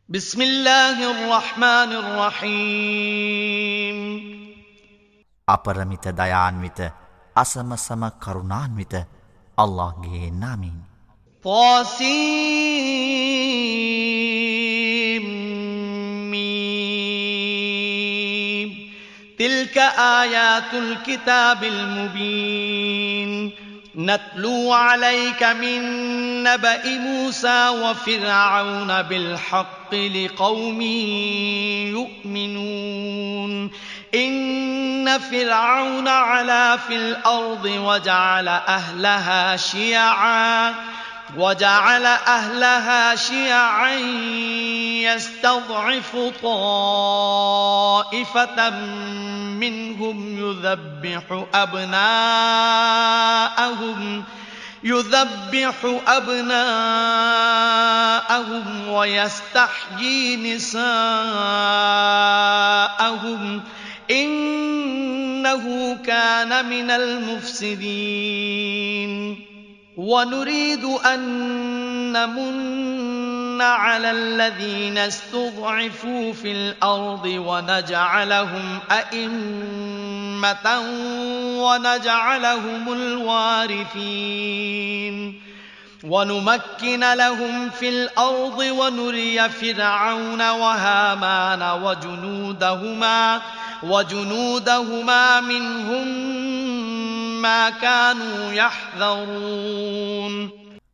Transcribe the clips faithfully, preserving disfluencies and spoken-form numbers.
بسم الله الرحمن الرحيم අපරමිත දයාන්විත අසමසම කරුණාන්විත අල්ලාහ්ගේ නාමයෙන් طاسيم ميم تلك آيات الكتاب المبين نتلو عليك من نبأ موسى وفرعون بالحق لقوم يؤمنون إن فرعون علا في الأرض وجعل أهلها شيعا وجعل أهلها شيعا يستضعف طائفة منهم يذبح أبناءهم يذبح أبناءهم ويستحيي نساءهم إنه كان من المفسدين ونريد أن نمن على الذين استضعفوا في الأرض ونجعلهم أئمة ونجعلهم الوارثين ونمكن لهم في الأرض ونري فرعون وهامان وجنودهما وجنودهما منهم ما كانوا يحذرون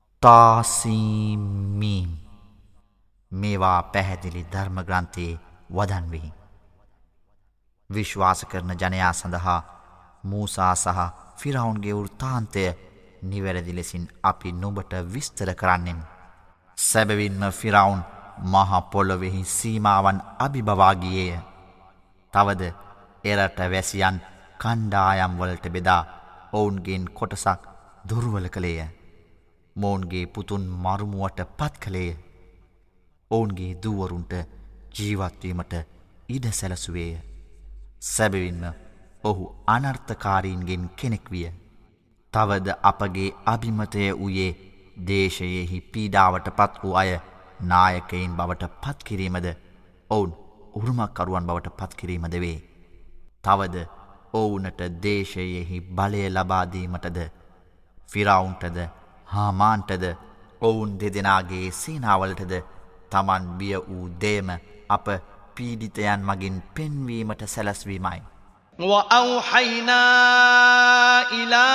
තාසීම් මේවා පැහැදිලි ධර්ම ග්‍රන්ථයේ වදන් වෙයි. විශ්වාස කරන ජනයා සඳහා මූසා සහ ෆිරාවුන්ගේ වෘත්තාන්තය නිවැරදි ලෙසින් අපි නුඹට විස්තර කරන්නෙමු. සැබවින්ම ෆිරාවුන් මහ පොළොවෙහි සීමාවන් අභිබවා ගියේය. තවද එරට වැසියන් කණ්ඩායම් වලට බෙදා ඔවුන්ගෙන් කොටසක් දුර්වල කළේය. මොවුන්ගේ පුතුන් මරුමුවට පත් කළේය. ඔවුන්ගේ දුවරුන්ට ජීවත්වීමට ඉඩ සැලසුවේය. සැබවින්ම ඔහු අනර්ථකාරීන්ගෙන් කෙනෙක් විය. තවද අපගේ අභිමතය වූයේ දේශයෙහි පීඩාවට පත් වූ අය නායකයින් බවට පත්කිරීමද ඔවුන් උරුමකරුවන් බවට පත්කිරීමද වේ. තවද ඔවුනට දේශයෙහි බලය ලබාදීමටද ෆිරාවුන්ටද හාමාන්ටද ඔවුන් දෙදෙනාගේ සේනාවලටද තමන් බිය වූ දේම අප පීඩිතයන් මගින් පෙන්වීමට සැලැස්වීමයි. وأوحينا إلى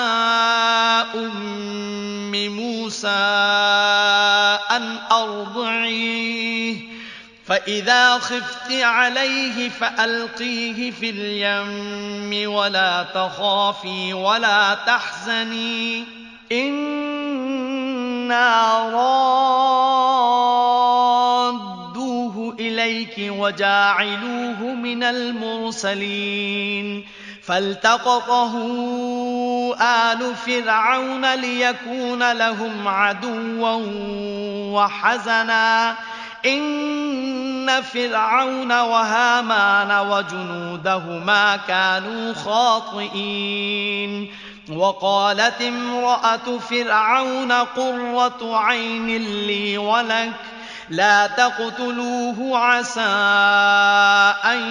أم موسى أن أرضعيه فإذا خفت عليه فألقيه في اليم ولا تخافي ولا تحزني إنا رادوه إليك وجاعلوه من المرسلين فالتقطه آل فرعون ليكون لهم عدوا وحزنا إن فرعون وهامان وجنودهما كانوا خاطئين وقالت امرأة فرعون قرة عين لي ولك لا تقتلوه عسى أن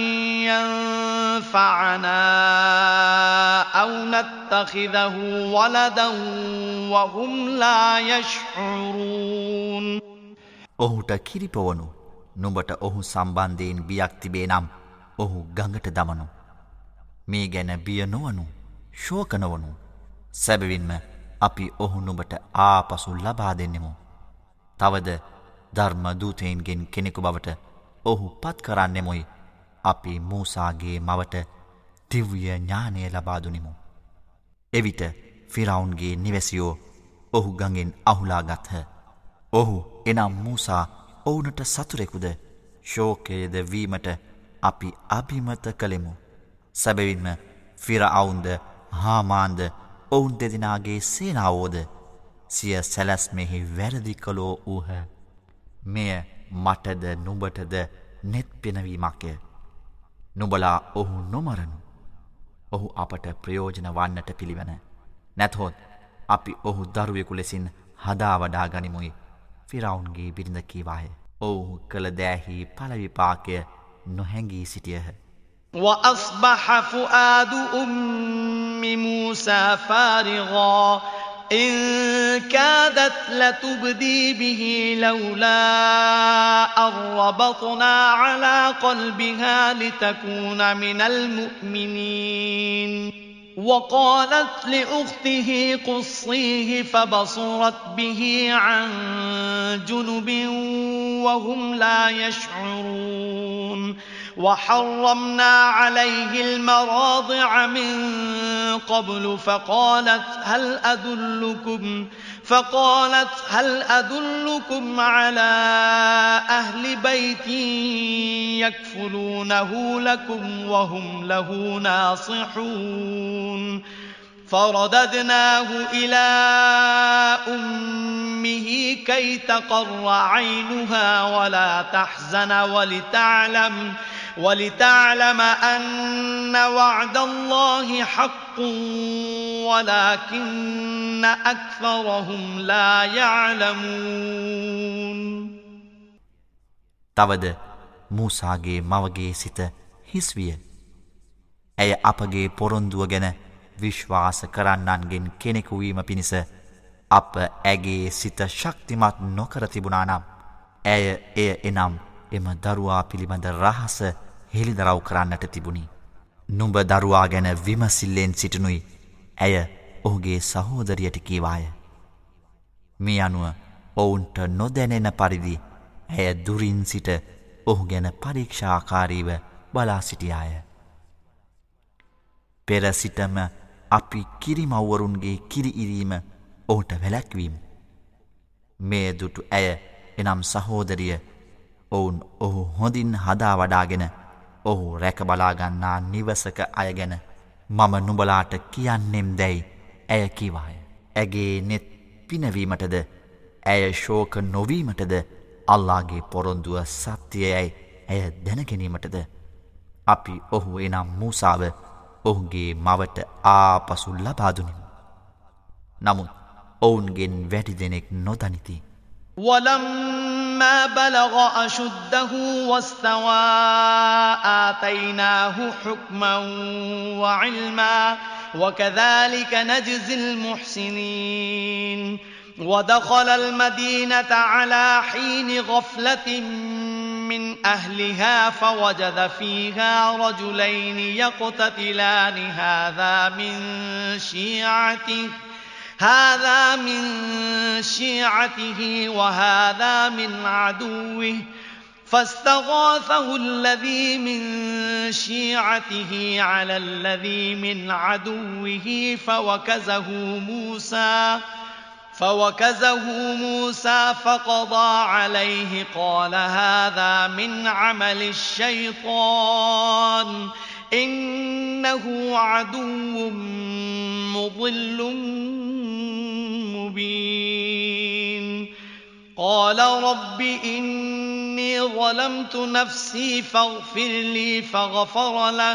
ينفعنا أو نتخذه ولدا وهم لا يشعرون ඔහුට කිරිපවනු නුඹට ඔහු සම්බන්ධයෙන් බියක් තිබේ නම් ඔහු ගඟට දමනු. මේ ගැන බිය නොවනු ශෝක නොවනු. සැබවින්ම අපි ඔහු නුඹට ආපසු ලබා දෙන්නෙමු. තවද ධර්ම දූතයින්ගෙන් කෙනෙකු බවට ඔහු පත් කරන්නෙමුයි අපි මූසාගේ මවට දිව්‍ය ඥානය ලබා දුනිමු. එවිට ෆිරාවුන්ගේ නිවැසියෝ ඔහු ගඟෙන් අහුලා ගත්හ. ඔහු එනම් මූසා ඔවුනට සතුරෙකුද ශෝකයද වීමට අපි අභිමත කළෙමු. සැබවින්ම ෆිරාවුන්ද හාමාන්ද ඔවුන් දෙදෙනාගේ සේනාවෝද සිය සැලැස්මෙහි වැරදි කළෝ වූහ. මෙය මටද නුඹටද නෙත් පෙනවීමක්ය. නුඹලා ඔහු නොමරනු. ඔහු අපට ප්‍රයෝජන වන්නට පිළිවන. නැතහොත් අපි ඔහු දරුවෙකු ලෙසින් හදා වඩා ගනිමුයි ෆිරාවුන්ගේ බිරිඳ කීවාය. ඔවුහු කළ දෑහි පලවිපාකය නොහැඟී සිටියහ. وأصبح فؤاد أم موسى فارغا إن كادت لتبدي به لولا أن ربطنا على قلبها لتكون من المؤمنين وقالت لأخته قصيه فبصرت به عن جنب وهم لا يشعرون وحرمنا عليه المراضع من قبل فقالت هل أدلكم فقالت هل أدلكم على أهل بيت يكفلونه لكم وهم له ناصحون فرددناه إلى أمه كي تقر عينها ولا تحزن ولتعلم ولتعلم أن وعد الله حق ولكن أكثرهم لا يعلمون. තවද මූසාගේ මවගේ සිත හිස් විය. ඇය අපගේ පොරොන්දුව ගැන විශ්වාස කරන්නන්ගෙන් කෙනෙකු වීම පිණිස අප ඇගේ සිත ශක්තිමත් නොකර තිබුණා නම් ඇය එය එනම් එම දරුවා පිළිබඳ රහස හෙළිදරව් කරන්නට තිබුණි. නුඹ දරුවා ගැන විමසිල්ලෙන් සිටිනුයි ඇය ඔහුගේ සහෝදරියට කීවාය. මේ අනුව ඔවුන්ට නොදැනෙන පරිදි ඇය දුරින් සිට ඔහු ගැන පරීක්ෂාකාරීව බලා සිටියාය. පෙර සිටම අපි කිරිමව්වරුන්ගේ කිරි ඉරීම ඔහුට වැළැක්වීම. මේ දුටු ඇය එනම් සහෝදරිය ඔවුන් ඔහු හොඳින් හදා වඩාගෙන ඔහු රැකබලාගන්නා නිවසක අය ගැන මම නුඹලාට කියන්නෙම් දැයි ඇය කීවාය. ඇගේ නෙත් පිනවීමටද ඇය ශෝක නොවීමටද අල්ලාගේ පොරොන්දුව සත්‍යයයි ඇය දැනගැනීමටද අපි ඔහු එනම් මූසාව ඔහුගේ මවට ආපසු ලබාදුනිමු. නමුත් ඔවුන්ගෙන් වැඩි දෙනෙක් නොදනිති. وَلَمَّا بَلَغَ أَشُدَّهُ وَاسْتَوَى آتَيْنَاهُ حُكْمًا وَعِلْمًا وَكَذَلِكَ نَجْزِي الْمُحْسِنِينَ. وَدَخَلَ الْمَدِينَةَ عَلَى حِينِ غَفْلَةٍ مِّنْ أَهْلِهَا فَوَجَدَ فِيهَا رَجُلَيْنِ يَقْتَتِلَانِ هَذَا مِنْ شِيعَتِهِ هذا من شيعته وهذا من عدوه فاستغاثه الذي من شيعته على الذي من عدوه فوكزه موسى فوكزه موسى فقضى عليه قال هذا من عمل الشيطان إنه عدو مضل مبين. قال رب إني ظلمت نفسي فاغفر لي فغفر له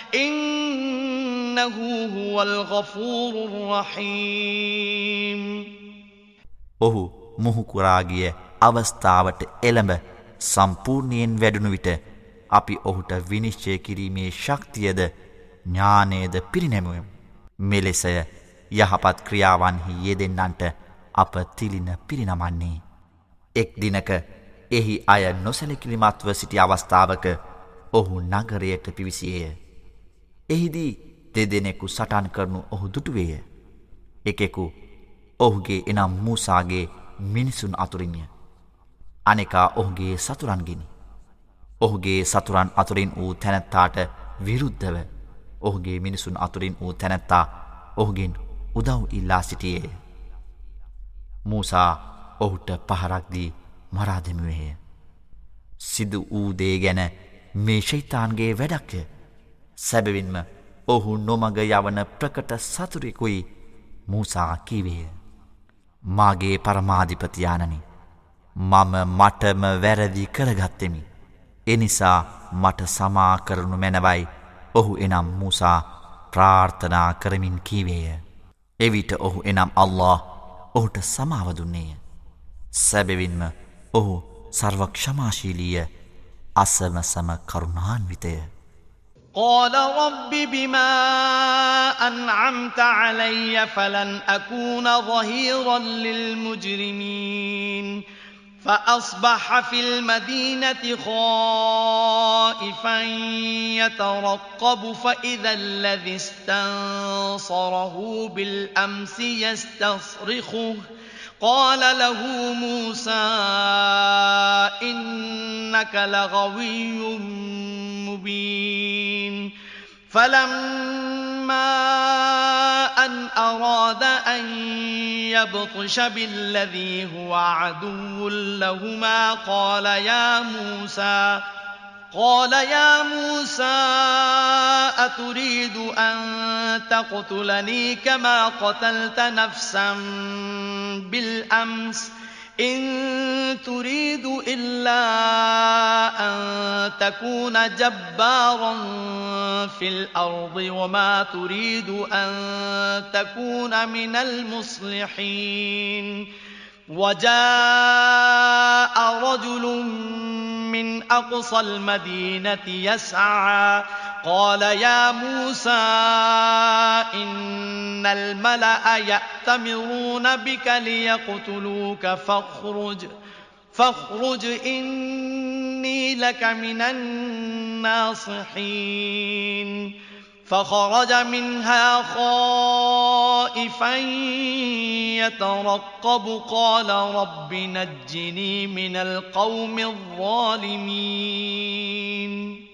إنه هو الغفور الرحيم. ඔහු මුහුකුරාගිය අවස්ථාවට එළඹ සම්පූර්ණයෙන් වැඩුණු විට අපි ඔහුට විනිශ්චය කිරීමේ ශක්තියද ඥානයද පිරිනැමුවෙමු. මෙලෙසය යහපත් ක්‍රියාවන්හි යෙදෙන්නන්ට අප තිලින පිරිනමන්නේ. එක් දිනක එහි අය නොසැලකිලිමත්ව සිටි අවස්ථාවක ඔහු නගරයට පිවිසියේය. එහිදී දෙදෙනෙකු සටන් කරනු ඔහු දුටුවේය. එකෙකු ඔහුගේ එනම් මූසාගේ මිනිසුන් අතුරින්ය. අනෙකා ඔහුගේ සතුරන්ගෙනි. ඔහුගේ සතුරන් අතුරින් වූ තැනැත්තාට විරුද්ධව ඔහුගේ මිනිසුන් අතුරින් වූ තැනැත්තා ඔහුගෙන් උදව් ඉල්ලා සිටියේය. මූසා ඔහුට පහරක් දී මරා දැමුවේය. සිදු වූ දේ ගැන මේ ෂයිතාන්ගේ වැඩක්ය. සැබවින්ම ඔහු නොමග යවන ප්‍රකට සතුරෙකුයි මූසා කීවේය. මාගේ පරමාධිපතියාණනි, මම මටම වැරදි කරගත්තෙමි. එනිසා මට සමා කරනු මැනවයි ඔහු එනම් මූසා ප්‍රාර්ථනා කරමින් කීවේය. එවිට ඔහු එනම් අල්ලාහ් ඔහුට සමාව දුන්නේය. සැබවින්ම ඔහු සර්ව ක්ෂමාශීලීය අසමසම කරුණාන්විතය. قال رب بما أنعمت علي فلن أكون ظهيرا للمجرمين فأصبح في المدينة خائفا يترقب فإذا الذي استنصره بالأمس يستصرخه قال له موسى إنك لغوي مبين فلما أن أراد أن يبطش بالذي هو عدو لهما قال يا موسى قال يا موسى أتريد أن تقتلني كما قتلت نفسا بالأمس إن تريد إلا أن تكون جبارا في الأرض وما تريد أن تكون من المصلحين وجاء رجل من أقصى المدينة يسعى قال يا موسى إن الملأ يأتمرون بك ليقتلوك فاخرج فاخرج إني لك من الناصحين فخرج منها خائفا يترقب قال رب نجني من القوم الظالمين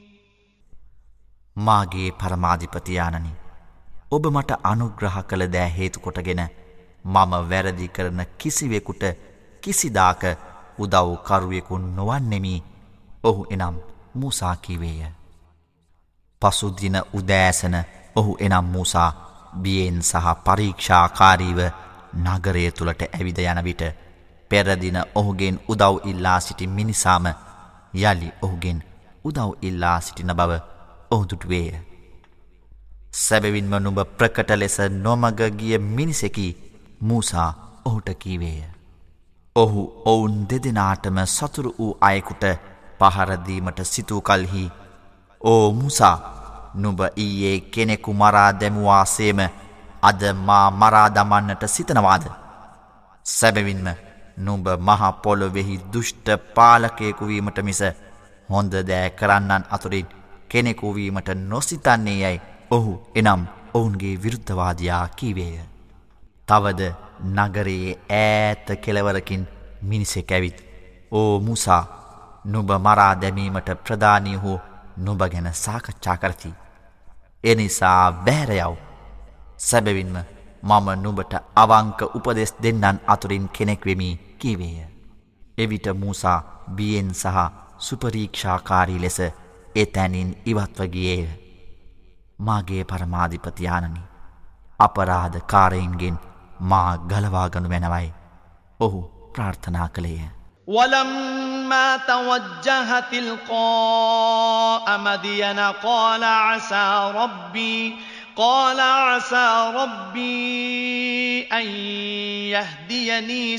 මාගේ පරමාධිපතියාණනි ඔබ මට අනුග්‍රහ කළ දෑ හේතු කොටගෙන මම වැරදි කරන කිසිවෙකුට කිසිදාක උදව් කරුවෙකු නොවන්නෙමි. ඔහු එනම් මූසා කීවේය. පසු දින උදෑසන ඔහු එනම් මූසා බියෙන් සහ පරීක්ෂාකාරීව නගරය තුලට ඇවිද යන විට පෙර දින ඔහුගෙන් උදව් ඉල්ලා සිටි මිනිසාම යලි ඔහුගෙන් උදව් ඉල්ලා සිටින බව ඔහු දුටුවේය. සැබවින්ම නුඹ ප්‍රකට ලෙස නොමග ගිය මිනිසෙකි මූසා ඔහුට කීවේය. ඔහු ඔවුන් දෙදෙනාටම සතුරු වූ අයෙකුට පහර දීමට සිතූ කලෙහි ඕ මූසා නුඹ ඊයේ කෙනෙකු මරා දැමුවාසේම අද මා මරා දමන්නට සිතනවාද? සැබවින්ම නුඹ මහ පොළොවේහි දුෂ්ට පාලකයෙකු වීමට මිස හොඳ දෑ කරන්නන් අතුරින් කෙනෙකු වීමට නොසිතන්නේ යයි ඔහු එනම් ඔවුන්ගේ විරුද්ධවාදියා කීවේය. තවද නගරයේ ඈත කෙළවරකින් මිනිසෙක් ඇවිත් ඕ මූසා නුඹ මරා දැමීමට ප්‍රධානී වූ නුඹ ගැන සාකච්ඡා කරති. එනිසා බැහැර යව්. සැබවින්ම මම නුඹට අවංක උපදෙස් දෙන්නන් අතුරින් කෙනෙක් වෙමි කීවේය. එවිට මූසා බියෙන් සහ සුපරීක්ෂාකාරී ලෙස එතැනින් ඉවත්ව ගියේය. මාගේ පරමාධිපතියාණනි අපරාධකාරයින්ගෙන් මා ගලවා ගනු මැනවයි ඔහු ප්‍රාර්ථනා කළේය. ولما توجه تلقاء مدين قال عسى ربي قال عسى ربي أن يهديني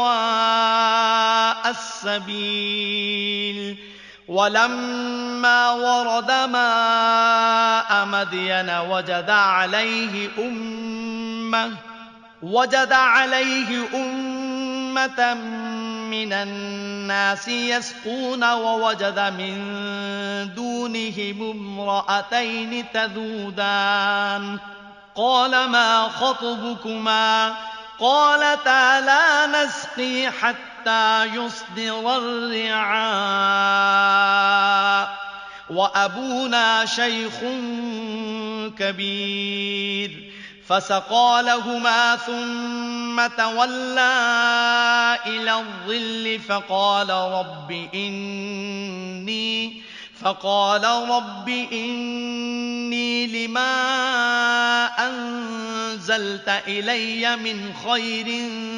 سواء السبيل ولما ورد ماء مدين وجد عليه أمة وجد عليه أمة من الناس يسقون ووجد من دونهم امرأتين تذودان قال ما خطبكما قالتا لا نسقي حتى يصدر الرعاء وأبونا شيخ كبير فسقى لهما ثم تولى إلى الظل فقال رب إني فقال رب إني لما أنزلت إلي من خير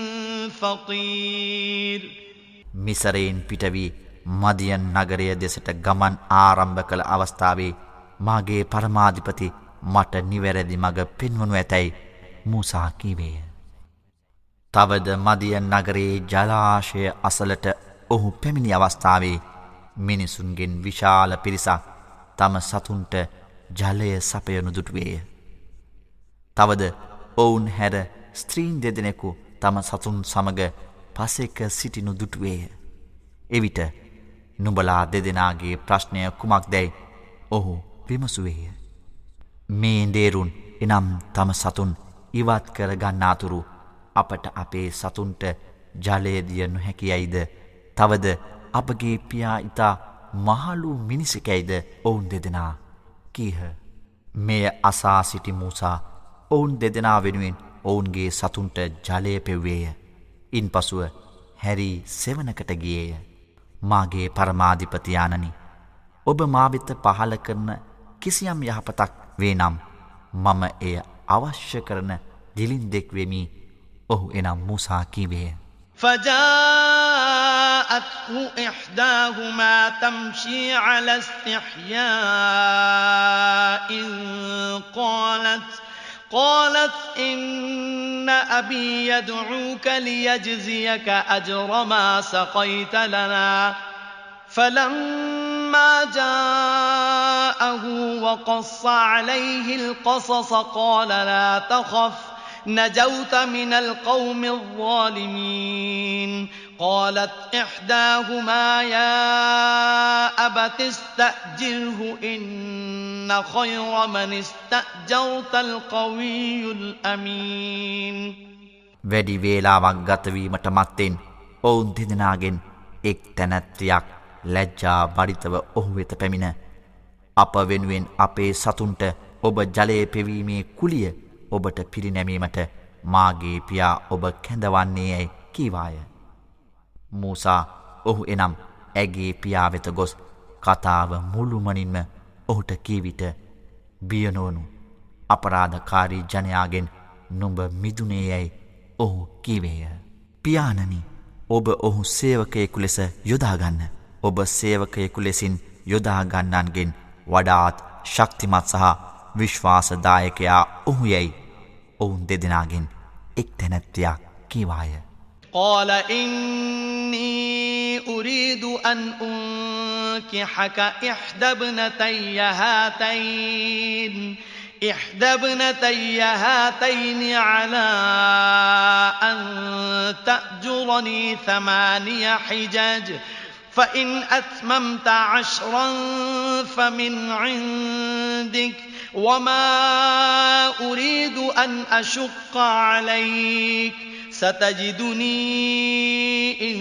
فقير. මිසරයෙන් පිටවී මදියන් නගරය දෙසට ගමන් ආරම්භ කළ අවස්ථාවේ මාගේ පරමාධිපති මට නිවැරදි මඟ පෙන්වනු ඇතැයි මූසා කීවේය. තවද මදියන් නගරයේ ජලාශය අසලට ඔහු පැමිණි අවස්ථාවේ මිනිසුන්ගෙන් විශාල පිරිසක් තම සතුන්ට ජලය සපයනු දුටුවේය. තවද ඔවුන් හැර ස්ත්‍රීන් දෙදෙනෙකු තම සතුන් සමග පසෙක සිටිනු දුටුවේය. එවිට නුඹලා දෙදෙනාගේ ප්‍රශ්නය කුමක්දැයි ඔහු විමසුවේය. මේ ඩේරුන් එනම් තම සතුන් ඉවත් කර ගන්නාතුරු අපට අපේ සතුන්ට ජලය දිය නොහැකියයිද? තවද අපගේ පියා ඉතා මහලු මිනිසකැයිද? ඔවුන් දෙදෙනා කීහ. මෙය අසා සිටි මූසා ඔවුන් දෙදෙනා වෙනුවෙන් ඔවුන්ගේ සතුන්ට ජලය පෙව්වේය. ඉන් පසුව හැරී සෙවනකට ගියේය. මාගේ පරමාධිපතියානනි, ඔබ මාවිත පහල කරන කිසියම් යහපතක් වේ නම් මම එය අවශ්‍ය කරන දිලින්දෙක් වෙමි. ඔහු එනම් මූසා කීවේය. فجاءته إحداهما تمشي على استحياء قالت قالت إن أبي يدعوك ليجزيك أجر ما سقيت لنا فلما جاءه وقص عليه القصص قال لا تخف نجوت من القوم الظالمين قالت إحداهما يا أبت استأجره إن خير من استأجرت القوي الأمين වැඩි වේලාවක් ගතවීමට මත්තෙන් ඔවුන් දෙදෙනාගෙන් එක් තැනැත්තියක් ලැජ්ජා බරිතව ඔහු වෙත පැමිණ අප වෙනුවෙන් අපේ සතුන්ට ඔබ ජලය පෙවීමේ කුලිය ඔබට පිරිනැමීමට මාගේ පියා ඔබ කැඳවන්නේ යැයි කීවාය. මූසා ඔහු එනම් ඇගේ පියා වෙත ගොස් කතාව මුළුමනින්ම ඔහුට කීවිට බියනෝනු අපරාධකාරී ජනයාගෙන් නුඹ මිදුනේ යැයි ඔහු කීවේය. පියාණනි, ඔබ ඔහු සේවකයෙකු ලෙස යොදාගන්න. ඔබ සේවකයෙකු ලෙසින් යොදාගන්නන්ගෙන් වඩාත් ශක්තිමත් සහ විශ්වාසදායකයා ඔහු යැයි ඔවුන් දෙදෙනාගෙන් එක් තැනැත්තියක් කීවාය. قال إني أريد أن أنكحك إحدى ابنتي هاتين إحدى ابنتي هاتين على أن تأجرني ثماني حجج فإن أتممت عشرا فمن عندك وما أريد أن أشق عليك ستجدني إن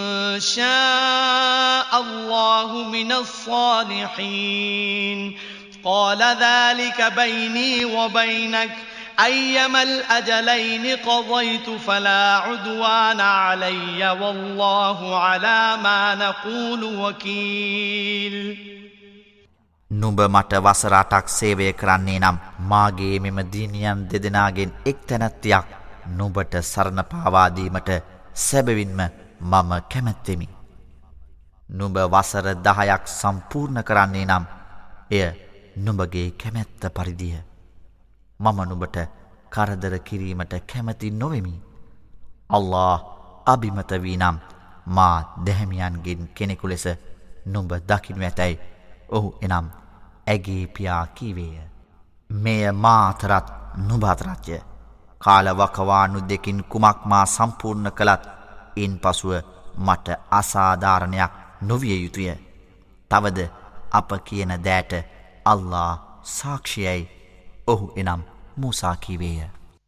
شاء الله من الصالحين قال ذلك بيني وبينك أيما الأجلين قضيت فلا عدوان علي والله على ما نقول وكيل නුඹ මට වසර අටක් සේවය කරන්නේ නම් මාගේ මෙම දීනියන් දෙදෙනාගෙන් එක් තැනැත්තියක් නුඹට සරණ පාවා දීමට සැබවින්ම මම කැමැත්තෙමි. නුඹ වසර දහයක් සම්පූර්ණ කරන්නේ නම් එය නුඹගේ කැමැත්ත පරිදිය. මම නුඹට කරදර කිරීමට කැමැති නොවෙමි. අල්ලාහ් අබිමත වී නම් මා දැහැමියන්ගෙන් කෙනෙකු ලෙස නුඹ දකිනු ඇතැයි ඔහු එනම් ඇගේ පියා කීවේය. මෙය මා අතරත් නුඹ අතරත්ය. කාලවකවානු දෙකින් කුමක් මා සම්පූර්ණ කළත් ඉන් පසුව මට අසාධාරණයක් නොවිය යුතුය. තවද අප කියන දෑට අල්ලාහ් සාක්ෂියයි ඔහු එනම් මූසා කීවේය.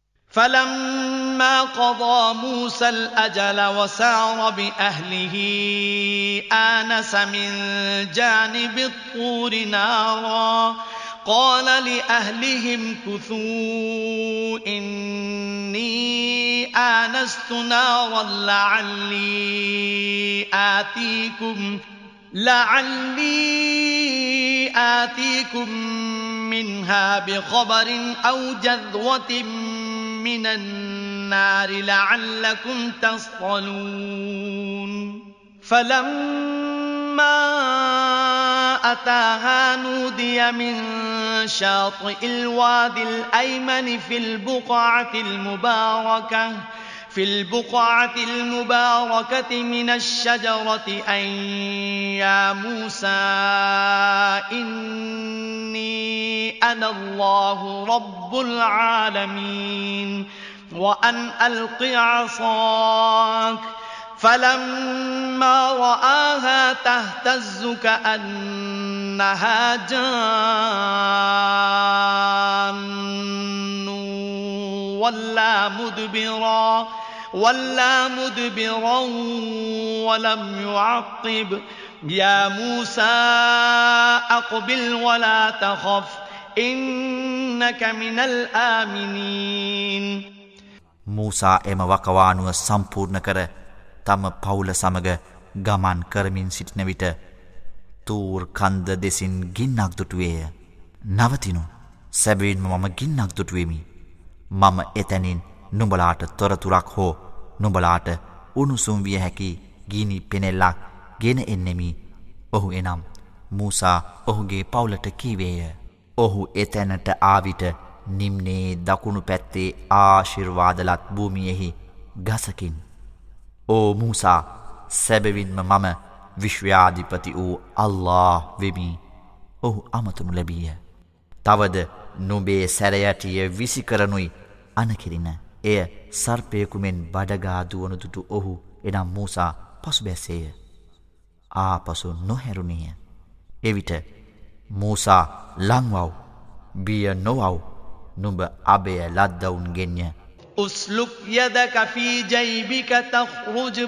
فلما قضى موسى الأجل وسار بأهله آنس من جانب الطور نارا قال لأهلهم كثوا إني آنست نارا لعلي آتيكم لعلي آتيكم منها بخبر أو جذوة من النار لعلكم تصطلون فلما أتاها نودي من شاطئ الوادي الأيمن في البقعة المباركة في البقعة المباركة من الشجرة أن يا موسى إني أنا الله رب العالمين وأن ألق عصاك فلما رآها تهتز كأنها جان ولا مدبرا ولا مدبرا ولم يعقب يا موسى أقبل ولا تخف إنك من الآمنين මූසා එම වකවානුව සම්පූර්ණ කර තම පවුල සමග ගමන් කරමින් සිටින විට තූර් කන්ද දෙසින් ගින්නක් දුටුවේය. නවතිනු සැබවින්ම මම ගින්නක් දුටුවෙමි. මම එතැනින් නුඹලාට තොරතුරක් හෝ නුඹලාට උණුසුම් විය හැකි ගිනි පෙනෙල්ලක් ගෙන එන්නෙමි. ඔහු එනම් මූසා ඔහුගේ පවුලට කීවේය. ඔහු එතැනට ආවිට නිම්නේ දකුණු පැත්තේ ආශිර්වාදලත් භූමියෙහි ගසකින් ඕ මූසා සැබවින්ම මම විශ්වයාධිපති වූ අල්ලාහ් වෙමි. ඔහු අමතනු ලැබීය. තවද නුඹේ සැරයටිය විසිකරනුයි අනකිරින. එය සර්පයකුමෙන් බඩගා දුවනු දුටු ඔහු එනම් මූසා පසු බැස්සේය. ආපසු නොහැරුණේය. එවිට මූසා ලංවව් බිය නොවව් නුඹ අබය ලද්දවුන් ගෙන්ය. أسلك يدك في جيبك تخرج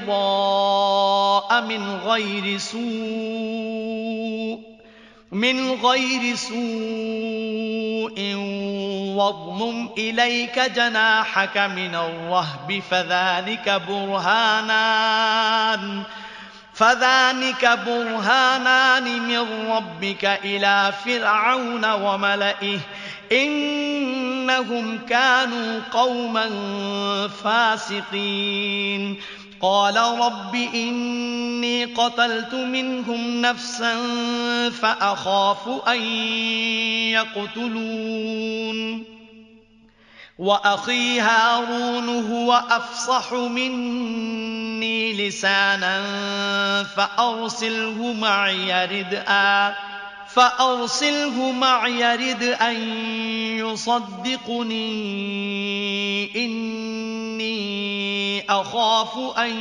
بيضاء من غير سوء من غير سوء واضمم إليك جناحك من الرهب فذلك برهانان فذلك برهانان من ربك إلى فرعون وملئه إنهم كانوا قوما فاسقين قال رب إني قتلت منهم نفسا فأخاف أن يقتلون وأخي هارون هو أفصح مني لسانا فأرسله معي ردءا فأرسله معي رد أن يصدقني إني أخاف أن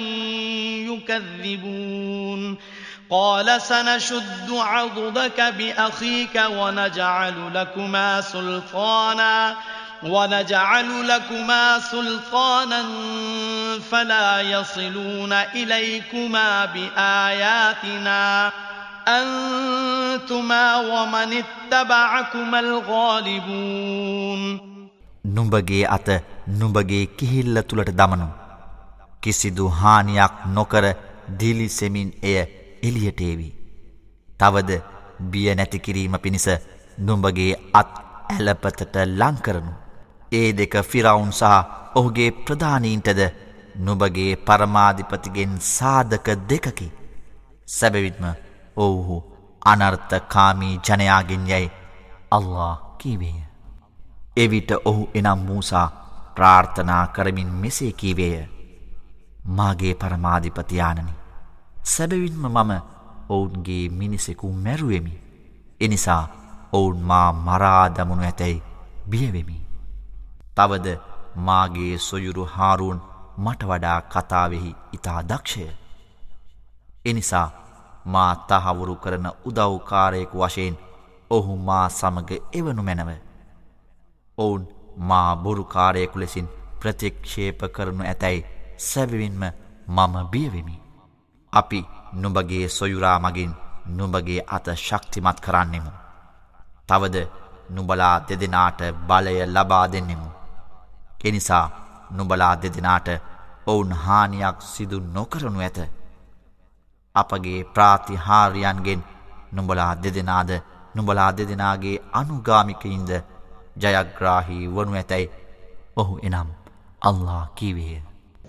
يكذبون قال سنشد عضدك بأخيك ونجعل لكما سلطانا ونجعل لكما سلطانا فلا يصلون إليكما بآياتنا أنتما ومن اتبعكما الغالبون නුඹගේ අත නුඹගේ කිහිල්ල තුලට දමනු. කිසිදු හානියක් නොකර දිලිසෙමින් එය එළියට ඒවි. තවද බිය නැති කිරීම පිණිස නුඹගේ අත් ඇලපතට ලං කරනු. ඒ දෙක ෆිරාවුන් සහ ඔහුගේ ප්‍රධානීන්ටද නුඹගේ පරමාධිපතිගෙන් සාධක දෙකකි. සැබවින්ම ඔව්හු අනර්ථකාමී ජනයාගෙන් යයි අල්ලාහ් කීවේය. එවිට ඔහු එනම් මූසා ප්‍රාර්ථනා කරමින් මෙසේ කීවේය. මාගේ පරමාධිපතියාණනි, සැබවින්ම මම ඔවුන්ගේ මිනිසෙකු මැරුවෙමි. එනිසා ඔවුන් මා මරා දමනු ඇතැයි බියවෙමි. තවද මාගේ සොයුරු හාරූන් මට වඩා කතාවෙහි ඉතා දක්ෂය. එනිසා මා තහවුරු කරන උදව්කාරයෙකු වශයෙන් ඔහු මා සමග එවනු මැනව. ඔවුන් මා බොරුකාරයෙකු ලෙසින් ප්‍රතික්ෂේප කරනු ඇතැයි සැබවින්ම මම බියවෙමි. අපි නුඹගේ සොයුරා මගින් නුඹගේ අත ශක්තිමත් කරන්නෙමු. තවද නුඹලා දෙදෙනාට බලය ලබා දෙන්නෙමු. එනිසා නුඹලා දෙදෙනාට ඔවුන් හානියක් සිදු නොකරනු ඇත. අපගේ ප්‍රාතිහාර්යයන්ගෙන් නුඹලා දෙදෙනාද නුඹලා දෙදෙනාගේ අනුගාමිකයින්ද ජයග්‍රාහී වනු ඇතැයි ඔහු එනම් අල්ලාහ් කීවේය.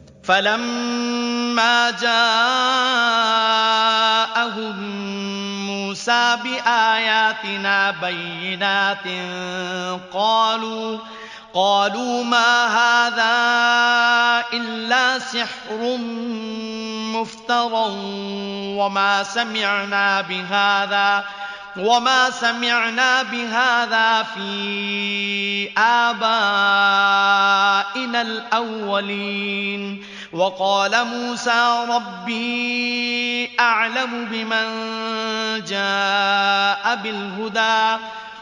فلما جاءهم موسى بآياتنا بينات قالوا قالوا ما هذا إلا سحر مفترى وما سمعنا بهذا وما سمعنا بهذا في آبائنا الأولين وقال موسى ربي أعلم بمن جاء بالهدى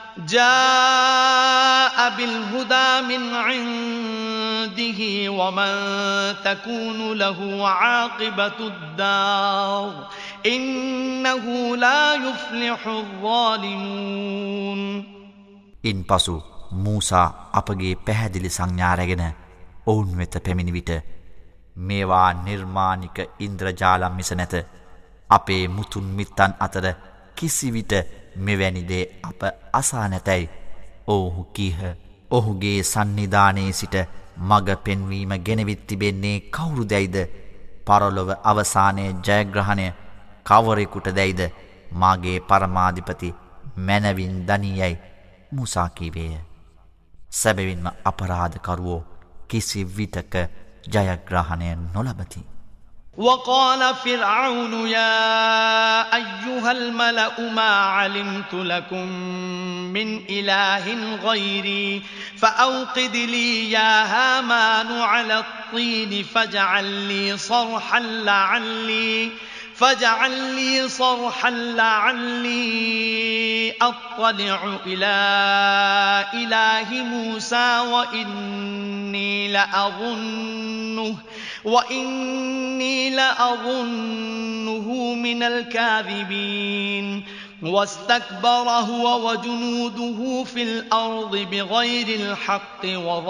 جاء بالهدى من عنده ومن تكون له عاقبة الدار إنه لا يفلح الظالمون. ඉන් පසු මූසා අපගේ පැහැදිලි සංඥා රැගෙන ඔවුන් වෙත පැමිණි විට මේවා නිර්මාණික ඉන්ද්‍රජාලම් මිස නැත. අපේ මුතුන් මිත්තන් අතර කිසිවිට මෙවැනි දේ අප අසා නැතැයි ඔවුහු කීහ. ඔහුගේ සන්නිධානයේ සිට මග පෙන්වීම ගෙනවිත් තිබෙන්නේ කවුරුදැයිද? පරලොව අවසානයේ ජයග්‍රහණය කවරෙකුට දැයිද? මාගේ පරමාධිපති මැනවින් දනියයි මුසා කීවේය. සැබවින්ම අපරාධකරුවෝ කිසි විටක ජයග්‍රහණය නොලබති. وقال فرعون يا أيها الملأ ما علمت لكم من إله غيري فأوقد لي يا هامان على الطين فاجعل لي صرحا لعلي فاجعل لي صرحا لعلي أطلع إلى إله موسى وإني لأظنه وإني لأظنه من الكاذبين واستكبر هو وجنوده في الأرض بغير الحق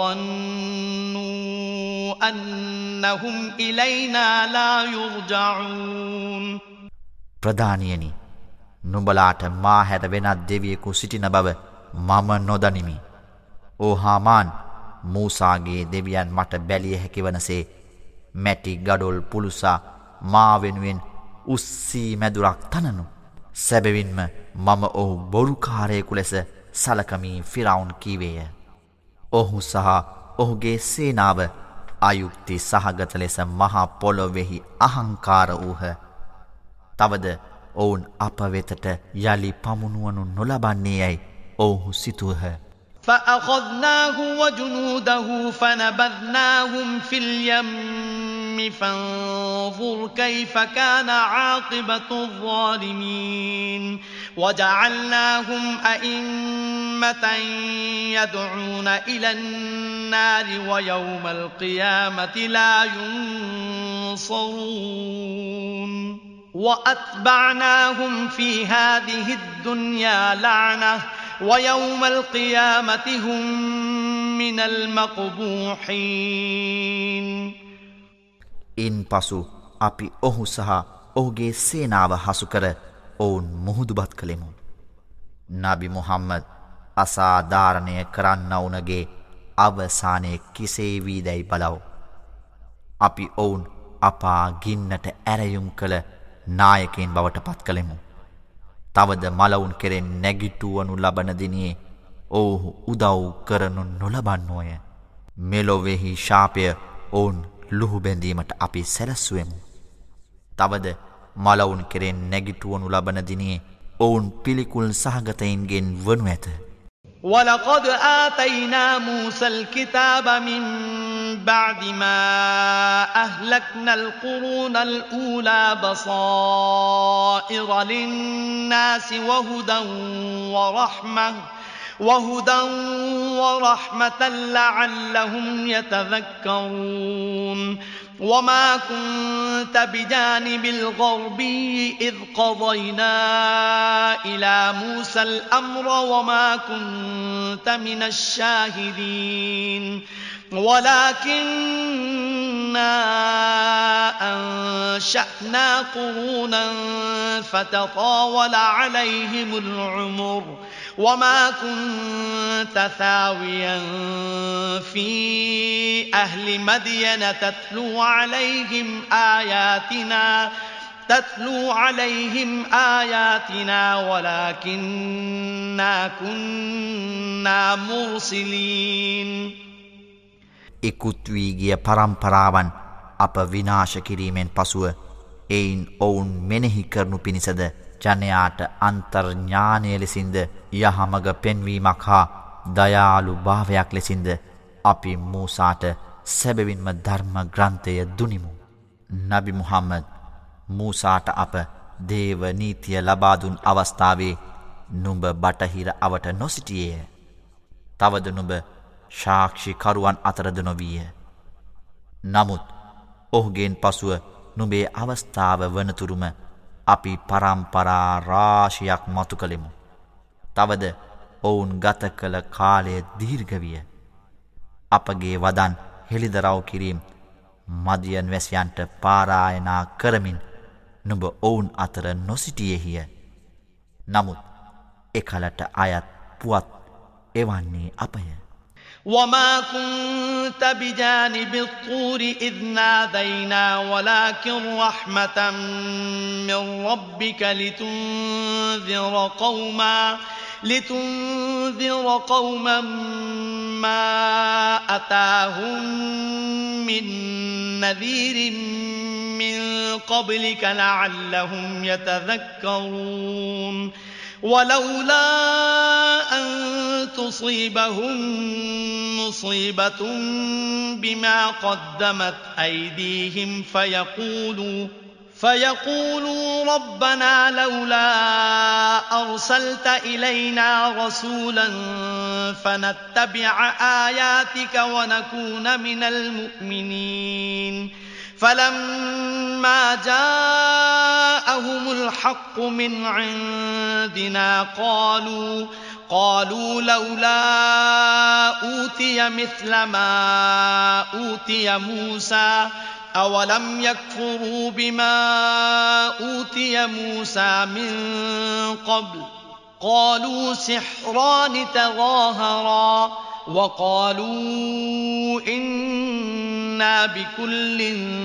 وظنوا أنهم إلينا لا يرجعون. ප්‍රධානියනි, නුඹලාට මා හැර වෙනත් දෙවියෙකු සිටින බව මම නොදනිමි. ඕ හාමාන්, මූසාගේ දෙවියන් මට බැලිය හැකිවනසේ මැටි ගඩොල් පුලුසා මා වෙනුවෙන් උස්සී මැදුරක් තනනු. සැබවින්ම මම ඔහු බොරුකාරයෙකු ලෙස සලකමී ෆිරාවුන් කීවේය. ඔහු සහ ඔහුගේ සේනාව අයුක්ති සහගත ලෙස මහා පොළොවෙහි අහංකාර වූහ. තවද ඔවුන් අප වෙතට යලි පමුණුවනු නොලබන්නේ යැයි ඔවුහු සිතුවහ. فأخذناه وجنوده فنبذناهم في اليم فانظر كيف كان عاقبة الظالمين وجعلناهم أئمة يدعون إلى النار ويوم القيامة لا ينصرون وأتبعناهم في هذه الدنيا لعنة ويوم القيامة هم من المقبوحين. ඉන් පසු අපි ඔහු සහ ඔහුගේ සේනාව හසුකර ඔවුන් මුහුදුබත් කළෙමු. නබි මුහම්මද් අසාධාරණය කරන්නවුනගේ අවසානය කෙසේ වී දැයි බලව. අපි ඔවුන් අපා ගින්නට ඇරයුම් කළ නායකයින් බවට පත් කළෙමු. තවද මලවුන් කෙරෙන් නැගිටුවනු ලබන දිනේ ඔවුහු උදව් කරනු නොලබන්නෝය. මෙලොවෙහි ශාපය ඔවුන් ලුහුබැඳීමට අපි සැලැස්සුවෙමු. තවද මලවුන් කෙරෙන් නැගිටුවනු ලබන දිනේ ඔවුන් පිළිකුල් සහගතයින්ගෙන් වනු ඇත. ولقد آتينا موسى الكتاب من بعد ما أهلكنا القرون الأولى بصائر للناس وهدى ورحمة وهدى ورحمة لعلهم يتذكرون وما كنت بجانب الغربي إذ قضينا إلى موسى الأمر وما كنت من الشاهدين ولكننا أنشأنا قرونا فتطاول عليهم العمر وما كنت ثاويا في أهل مدين تتلو عليهم آياتنا تتلو عليهم آياتنا ولكننا كنا مرسلين ඉකුත් වී ගිය පරම්පරාවන් අප විනාශ කිරීමෙන් පසුව එයින් ඔවුන් මෙනෙහි කරනු පිණිසද ජනයාට අන්තර්ඥානය ලෙසින්ද යහමග පෙන්වීමක් හා දයාලු භාවයක් ලෙසින්ද අපි මූසාට සැබවින්ම ධර්ම ග්‍රන්ථය දුනිමු. නබි මුහම්මද් මූසාට අප දේව නීතිය ලබාදුන් අවස්ථාවේ නුඹ බටහිර අවට නොසිටියේය. තවද නුඹ සාක්ෂිකරුවන් අතරද නොවීය. නමුත් ඔහුගෙන් පසුව නුඹේ අවස්ථාව වනතුරුම අපි පරම්පරා රාශියක් මතු කළෙමු. තවද ඔවුන් ගත කළ කාලය දීර්ඝ විය. අපගේ වදන් හෙළිදරව් කිරීම මදියන් වැසියන්ට පාරායනා කරමින් නුඹ ඔවුන් අතර නොසිටියෙහිය. නමුත් එකලට අයත් පුවත් එවන්නේ අපය. وما كنت بجانب الطور إذ نادينا ولكن رحمة من ربك لتنذر قوما لتنذر قوما ما أتاهم من نذير من قبلك لعلهم يتذكرون ولولا أن تصيبهم مصيبة بما قدمت أيديهم فيقولوا فيقولوا ربنا لولا أرسلت إلينا رسولا فنتبع آياتك ونكون من المؤمنين فلما جاءهم الحق من عندنا قالوا قالوا لولا أوتي مثل ما أوتي موسى أولم يكفروا بما أوتي موسى من قبل قالوا سحران تظاهرا وقالوا إنا بكل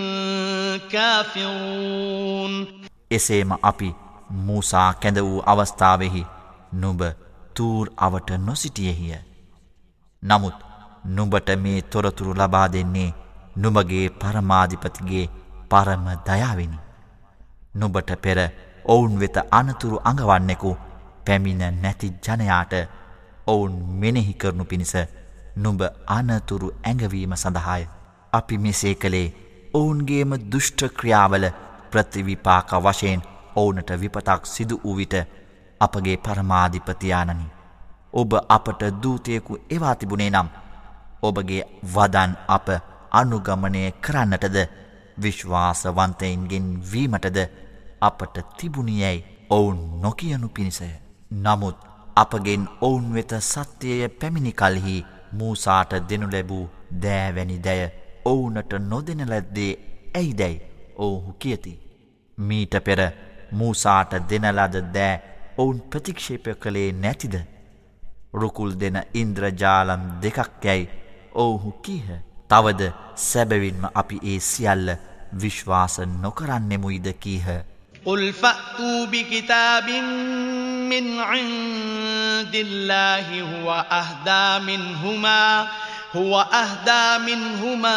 كافرون. එසේම අපි මූසා කැඳ වූ අවස්ථාවෙහි නුඹ තූර් අවට නොසිටියෙහිය. නමුත් නුඹට මේ තොරතුරු ලබා දෙන්නේ නුඹගේ පරමාධිපතිගේ පරම දයාවෙනි. නුඹට පෙර ඔවුන් වෙත අනතුරු අඟවන්නෙකු පැමිණ නැති ජනයාට ඔවුන් මෙනෙහි කරනු පිණිස නුඹ අනතුරු ඇඟවීම සඳහාය. අපි මෙසේ කළේ ඔවුන්ගේම දුෂ්ට ක්‍රියාවල ප්‍රතිවිපාක වශයෙන් ඔවුනට විපතක් සිදු වූ විට අපගේ පරමාධිපතියාණනි, ඔබ අපට දූතයෙකු එවා තිබුණේ නම් ඔබගේ වදන් අප අනුගමනය කරන්නටද විශ්වාසවන්තයින්ගෙන් වීමටද අපට තිබුණියැයි ඔවුන් නොකියනු පිණිසය. නමුත් අපගෙන් ඔවුන් වෙත සත්‍යය පැමිණි කල්හි මූසාට දෙනු ලැබූ දෑවැනි දැය ඔවුනට නොදෙන ලැද්දේ ඇයිදැයි ඔවුහු කියති. මීට පෙර මූසාට දෙනලද දෑ ඔවුන් ප්‍රතික්ෂේප කළේ නැතිද? රුකුල් දෙන ඉන්ද්‍රජාලම් දෙකක් යැයි ඔවුහු කීහ. තවද සැබවින්ම අපි ඒ සියල්ල විශ්වාස නොකරන්නෙමුයිද කීහ. قل فأتوا بكتاب من عند الله هو أهدى منهما هو أهدى منهما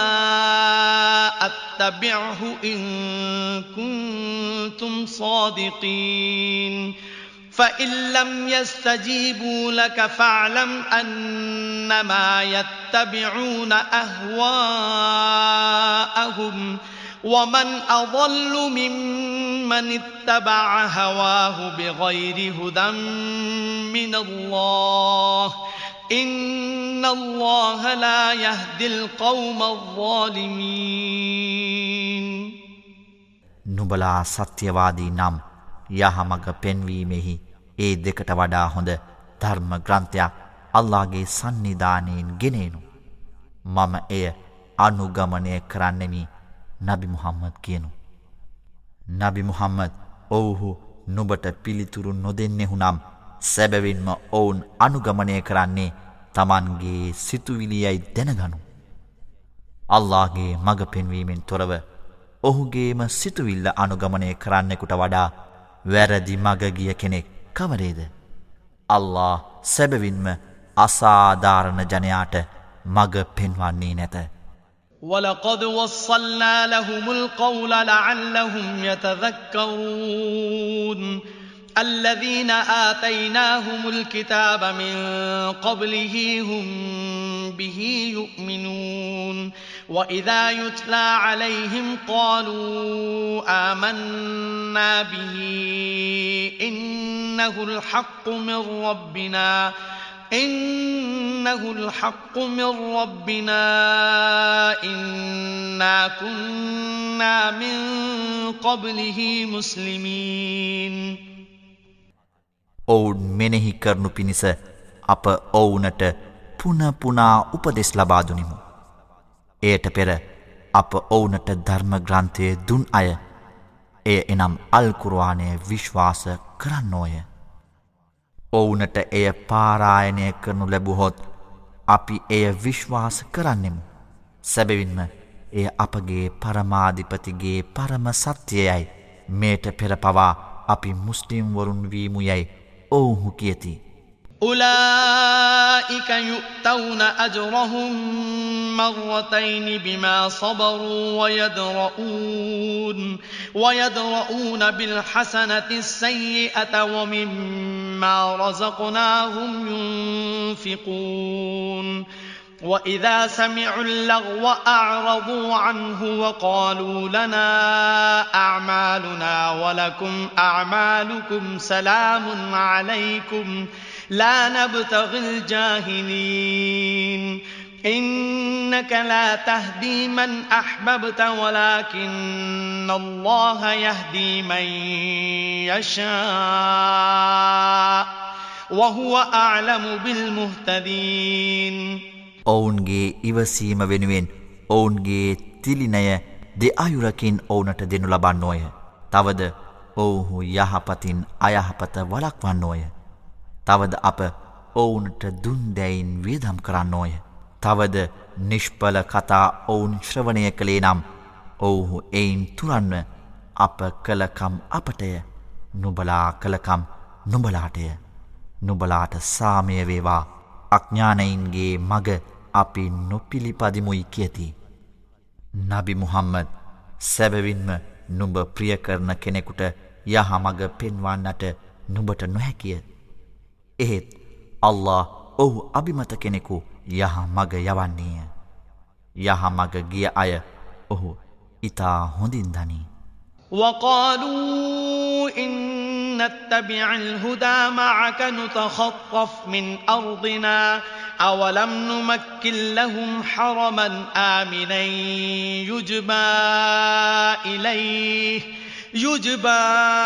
أتبعه إن كنتم صادقين فإن لم يستجيبوا لك فاعلم أنما يتبعون أهواءهم ومن أضل ممن اتبع هواه بغير هدى من الله إن الله لا يهدي القوم الظالمين. නුඹලා සත්‍යවාදී නම් යහමඟ පෙන්වීමෙහි ඒ දෙකට වඩා හොඳ ධර්ම ග්‍රන්ථයක් අල්ලාහගේ සන්නිධානයෙන් ගෙනෙනු. මම එය අනුගමනය කරන්නෙමි නබි මුහම්මද් කියනු. නබි මුහම්මද් ඔවුහු නුඹට පිළිතුරු නොදෙන්නෙහු නම් සැබවින්ම ඔවුන් අනුගමනය කරන්නේ තමන්ගේ සිතුවිලියයි දැනගනු. අල්ලාහගේ මඟ පෙන්වීමෙන් තොරව ඔහුගේම සිතුවිල්ල අනුගමනය කරන්නෙකුට වඩා වැරදි මග ගිය කෙනෙක් කවරේද? අල්ලාහ් සැබවින්ම අසාධාරණ ජනයාට මඟ පෙන්වන්නේ නැත. وَلَقَدْ وَصَّلْنَا لَهُمُ الْقَوْلَ لَعَلَّهُمْ يَتَذَكَّرُونَ الَّذِينَ آتَيْنَاهُمُ الْكِتَابَ مِنْ قَبْلِهِ هُمْ بِهِ يُؤْمِنُونَ وَإِذَا يُتْلَى عَلَيْهِمْ قَالُوا آمَنَّا بِهِ إِنَّهُ الْحَقُّ مِنْ رَبِّنَا إِنَّهُ الْحَقُّ مِنْ رَبِّنَا إِنَّا كُنَّا مِنْ قَبْلِهِ مُسْلِمِينَ ඔවුන් මෙනෙහි කරනු පිණිස අප ඔවුනට පුන පුනා උපදෙස් ලබා දුනිමු. එයට පෙර අප ඔවුනට ධර්ම ග්‍රන්ථය දුන් අය එය එනම් අල් කුර්ආනය විශ්වාස කරන්නෝය. ඔවුනට එය පාරායනය කරනු ලැබුහොත් අපි එය විශ්වාස කරන්නෙමු. සැබවින්ම එය අපගේ පරමාධිපතිගේ පරම සත්‍යයයි. මේට පෙර පවා අපි මුස්ලිම් වරුන් වීමු යයි ඔවුහු කියති. أُولَئِكَ يُؤْتَوْنَ أَجْرَهُمْ مَرَّتَيْنِ بِمَا صَبَرُوا وَيَدْرَؤُونَ وَيَدْرَؤُونَ بِالْحَسَنَةِ السَّيِّئَةَ وَمِمَّا رَزَقْنَاهُمْ يُنْفِقُونَ وَإِذَا سَمِعُوا اللَّغْوَ أَعْرَضُوا عَنْهُ وَقَالُوا لَنَا أَعْمَالُنَا وَلَكُمْ أَعْمَالُكُمْ سَلَامٌ عَلَيْكُمْ لا نبتغي الجاهلين إنك لا تهدي من أحببت ولكن الله يهدي من يشاء وهو أعلم بالمهتدين ඔවුන්ගේ ඉවසීම වෙනුවෙන් ඔවුන්ගේ තිලිනය දෙඅයුරකින් ඔවුනට දෙනු ලබන්නෝය. තවද ඔවුහු යහපතින් අයහපත වළක්වන්නෝය. තවද අප ඔවුන්ට දුන්දැයින් වියදම් කරන්නෝය. තවද නිෂ්පල කතා ඔවුන් ශ්‍රවණය කළේ නම් ඔවුහු එයින් තුරන්ව අප කළකම් අපටය, නුබලා කළකම් නුබලාටය. නුබලාට සාමය වේවා. අඥානයින්ගේ මග අපි නොපිළිපදිමුයි කියති. නබි මුහම්මද්, සැබවින්ම නුඹ ප්‍රිය කරන කෙනෙකුට යහ මග පෙන්වන්නට නුඹට නොහැකිය. එහෙත් අල්ලාහ් ඔහු අබිමත කෙනෙකු යහ මග යවන්නේය. යහ මග ගිය අය ඔහු ඉතා හොඳින් දනී. وقالوا إن نتبع الهدى معك نتخطف من أرضنا أولم نمكن لهم حرما آمنا يجبى إليه يجبى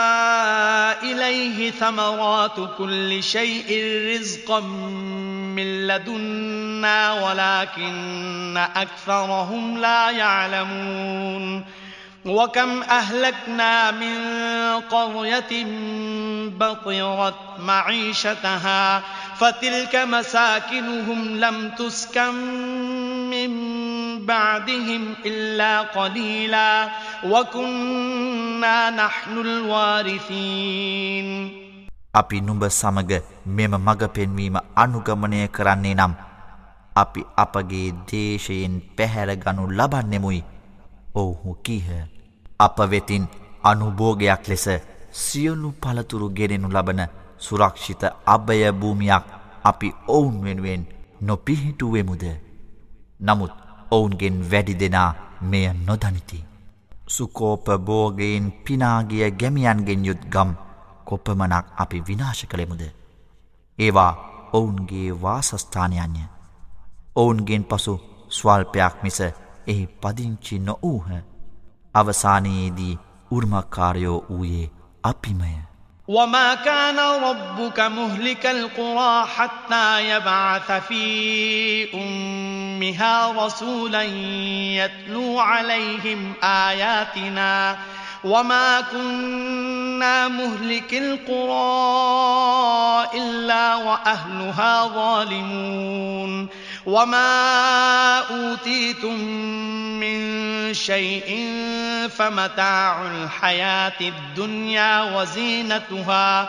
إليه ثمرات كل شيء رزقا من لدنا ولكن أكثرهم لا يعلمون وكم أهلكنا من قرية بطرت معيشتها فتلك مساكنهم لم تسكن من بعدهم إلا قليلا وكنا نحن الوارثين අපි නුඹ සමග මෙම මඟ පෙන්වීම අනුගමනය කරන්නේ නම් අපි අපගේ දේශයෙන් පැහැර ගනු ලබන්නෙමුයි. ඔවුහු කීහ, අප වෙතින් අනුභෝගයක් ලෙස සියලු පළතුරු ගෙනෙනු ලබන සුරක්ෂිත අභය භූමියක් අපි ඔවුන් වෙනුවෙන් නොපිහිටුවෙමුද? නමුත් ඔවුන්ගෙන් වැඩි දෙනා මෙය නොදනිති. සුකෝප භෝගයෙන් පිනාගිය ගැමියන්ගෙන් යුත් ගම් කොපමණක් අපි විනාශ කළෙමුද? ඒවා ඔවුන්ගේ වාසස්ථානයන්ය. ඔවුන්ගෙන් පසු ස්වල්පයක් මිස එහි පදිංචි නොවූහ. අවසානයේදී උර්මකාරයෝ වූයේ අපිමය. وما كان ربك مهلك القرى حتى يبعث في أمها رسولا يتلو عليهم آياتنا وما كنا مهلك القرى إلا وأهلها ظالمون وما أوتيتم من شيء فمتاع الحياة الدنيا وزينتها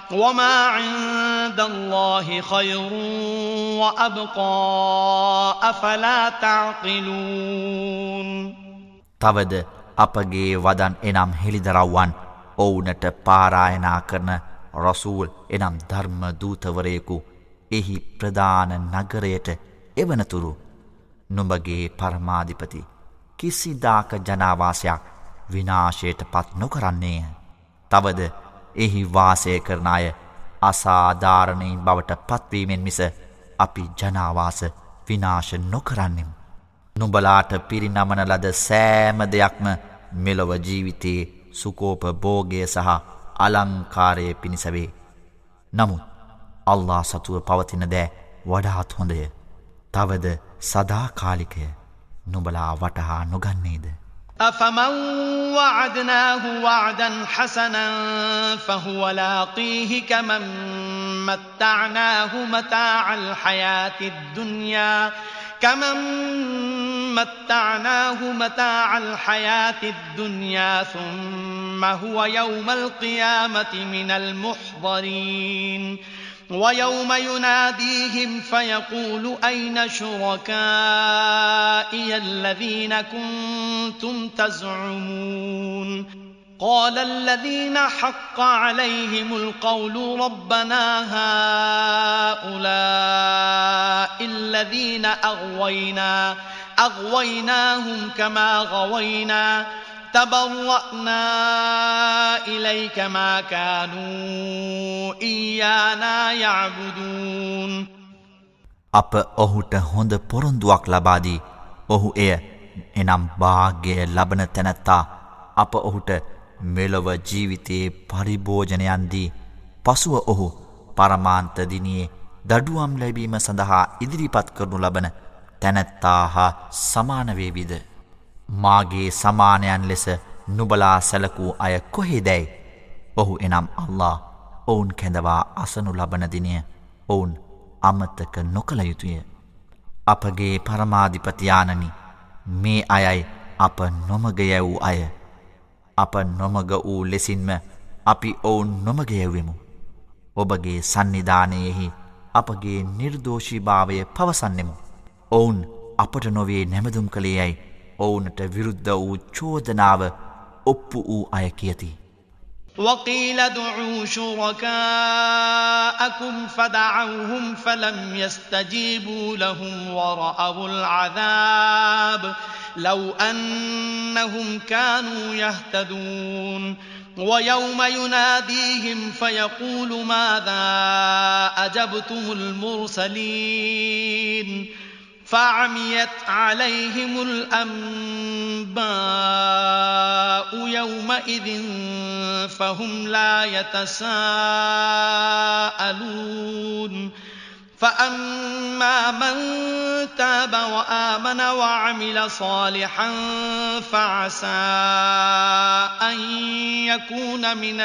وما عند الله خير وأبقى أفلا تعقلون තවද අපගේ වදන් එනම් හෙළිදරව්වන් ඔවුනට පාරායනා කරන රසූල් එනම් ධර්ම දූතවරයෙකු එහි ප්‍රධාන නගරයට එවනතුරු නුඹගේ පරමාධිපති කිසිදාක ජනාවාසයක් විනාශයට පත් නොකරන්නේය. තවද එහි වාසය කරන අය අසාධාරණයින් බවට පත්වීමෙන් මිස අපි ජනාවාස විනාශ නොකරන්නෙමු. නුඹලාට පිරිනමන ලද සෑම දෙයක්ම මෙලොව ජීවිතයේ සුකෝපභෝගය සහ අලංකාරය පිණිස වේ. නමුත් අල්ලා සතුව පවතින දෑ වඩාත් හොඳය. තවද සදාකාලිකය. නුඹලා වටහා නොගන්නේද? أفمن وعدناه وعدا حسنا فهو لاقيه كمن متعناه متاع الحياة الدنيا كمن متعناه متاع الحياة الدنيا ثم هو يوم القيامة من المحضرين ويوم يناديهم فيقول أين شركائي الذين كنتم تزعمون قال الذين حق عليهم القول ربنا هؤلاء الذين أغوينا أغويناهم كما غوينا تبرأنا إليك ما كانوا إيانا يعبدون අප ඔහුට හොඳ පොරොන්දුවක් ලබා දී ඔහු එය එනම් භාග්‍ය ලබන තැනැත්තා අප ඔහුට මෙලොව ජීවිතයේ පරිභෝජනයන් දී පසුව ඔහු පරමාන්ත දිනියේ දඩුවම් ලැබීම සඳහා ඉදිරිපත් කරනු ලබන තැනැත්තා හා සමාන වේවිද? මාගේ සමානයන් ලෙස නුබලා සැලකූ අය කොහේදැයි ඔහු එනම් අල්ලා ඔවුන් කැඳවා අසනු ලබන දිනය ඔවුන් අමතක නොකළ යුතුය. අපගේ පරමාධිපතියානනි, මේ අයයි අප නොමග යැවූ අය. අප නොමග වූ ලෙසින්ම අපි ඔවුන් නොමග යැවෙමු. ඔබගේ සන්නිධානයෙහි අපගේ නිර්දෝෂීභාවය පවසන්නෙමු. ඔවුන් අපට නොවේ නැමදුම් කළේ යැයි ඔවුනට විරුද්ධ වූ චෝදනාව ඔප්පු වූ අය කියති. وقيل ادعوا شركاءكم فدعوهم فلم يستجيبوا لهم ورأوا العذاب لو أنهم كانوا يهتدون ويوم يناديهم فيقول ماذا أجبتم المرسلين فعميت عليهم الأنباء يومئذ فهم لا يتساءلون فأما من تاب وآمن وعمل صالحا فعسى أن يكون من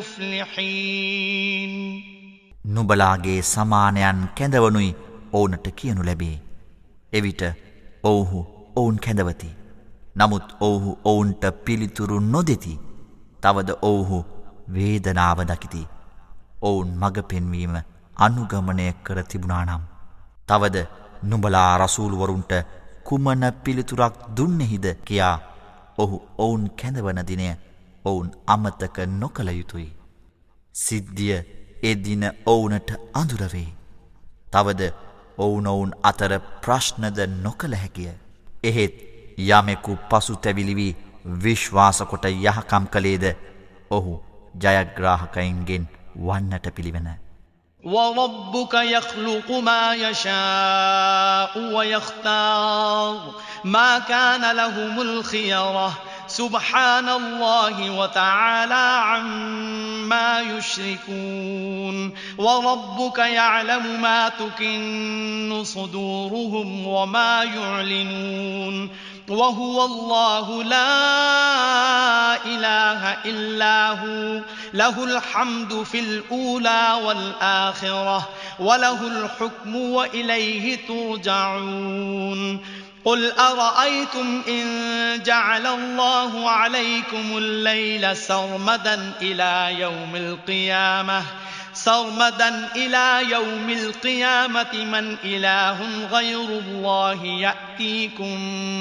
المفلحين නුඹලාගේ සමානයන් කැඳවනුයි ඕනට කියනු ලැබේ. එවිට ඔවුහු ඔවුන් කැඳවති. නමුත් ඔවුහු ඔවුන්ට පිළිතුරු නොදෙති. තවද ඔවුහු වේදනාව දකිති. ඔවුන් මඟ පෙන්වීම අනුගමනය කර තිබුණානම්. තවද නුඹලා රසූල්වරුන්ට කුමන පිළිතුරක් දුන්නෙහිද කියා ඔහු ඔවුන් කැඳවන දිනය ඔවුන් අමතක නොකළ යුතුයි. සිද්ධිය එදින ඔවුනට අඳුරවේ. තවද ඔවුනොවුන් අතර ප්‍රශ්නද නොකළ හැකිය. එහෙත් යමෙකු පසුතැවිලි වී විශ්වාසකොට යහකම් කළේද ඔහු ජයග්‍රාහකයින්ගෙන් වන්නට පිළිවෙන. وَرَبُّكَ يَخْلُقُ مَا يَشَاءُ وَيَخْتَارُ مَا كَانَ لَهُمُ الْخِيَرَةُ سُبْحَانَ اللَّهِ وَتَعَالَى عَمَّا يُشْرِكُونَ وَرَبُّكَ يَعْلَمُ مَا تُكِنُّ صُدُورُهُمْ وَمَا يُعْلِنُونَ وهو الله لا إله إلا هو له الحمد في الأولى والآخرة وله الحكم وإليه ترجعون قل أرأيتم إن جعل الله عليكم الليل سرمدا إلى يوم القيامة سرمدا إلى يوم القيامة من إله غير الله يأتيكم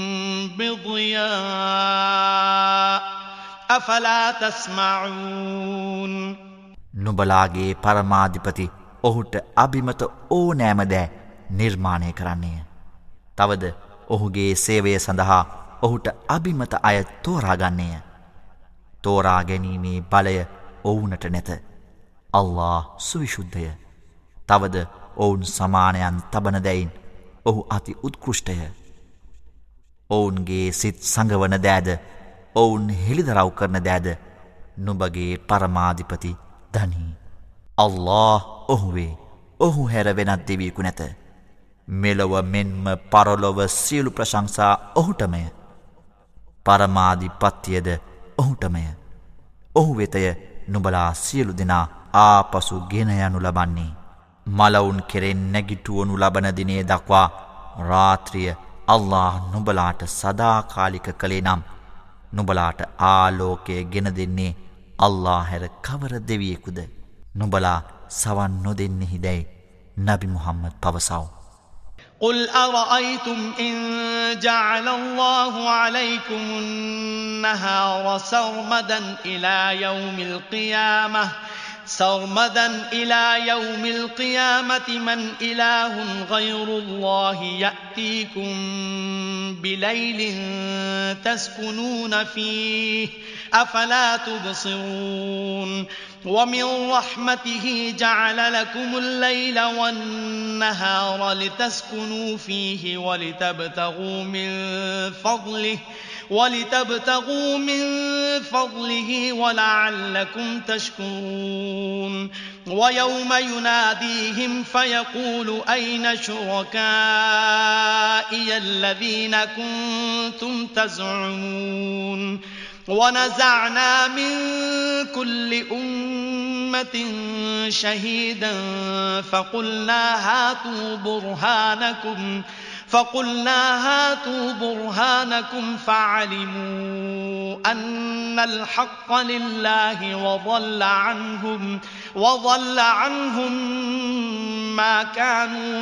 بضياء أفلا تسمعون නුඹලාගේ පරමාධිපති ඔහුට අභිමත ඕනෑම දෑ නිර්මාණය කරන්නේය. තවද ඔහුගේ සේවය සඳහා ඔහුට අභිමත අය තෝරාගන්නේය. තෝරා ගැනීමේ බලය ඔවුනට නැත. අල්ලාහ් සුවිශුද්ධය. තවද ඔවුන් සමානයන් තබන දැයින් ඔහු අති උත්කෘෂ්ටය. ඔවුන්ගේ සිත් සඟවන දෑද ඔවුන් හෙළිදරව් කරන දෑද නුඹගේ පරමාධිපති දනී. අල්ලාහ් ඔහුවේ. ඔහු හැර වෙනත් දෙවියෙකු නැත. මෙලොව මෙන්ම පරලොව සියලු ප්‍රශංසා ඔහුටමය. පරමාධිපත්‍යද ඔහුටමය. ඔහු වෙතය නුඹලා සියලු දෙනා ආපසු ගෙන යනු ලබන්නේ. මලවුන් කෙරෙන් නැගිටුවනු ලබන දිනේ දක්වා රාත්‍රිය අල්ලාහ් නුඹලාට සදාකාලික කළේ නම් නුඹලාට ආලෝකය ගෙන දෙන්නේ අල්ලාහ් හැර කවර දෙවියෙකුද? නුඹලා සවන් නොදෙන්නේහි දැයි නබි මුහම්මද් පවසව. قل أرأيتم إن جعل الله عليكم النهار سرمدا إلى يوم القيامة سرمدا إلى يوم القيامة من إله غير الله يأتيكم بليل تسكنون فيه أفلا تبصرون ومن رحمته جعل لكم الليل والنهار لتسكنوا فيه ولتبتغوا من فضله ولتبتغوا من فضله ولعلكم تشكرون ويوم يناديهم فيقول أين شركائي الذين كنتم تزعمون ونزعنا من كل أمة شهيدا فقلنا هاتوا برهانكم فقلنا هاتوا برهانكم فعلموا أن الحق لله وضل عنهم وضل عنهم ما كانوا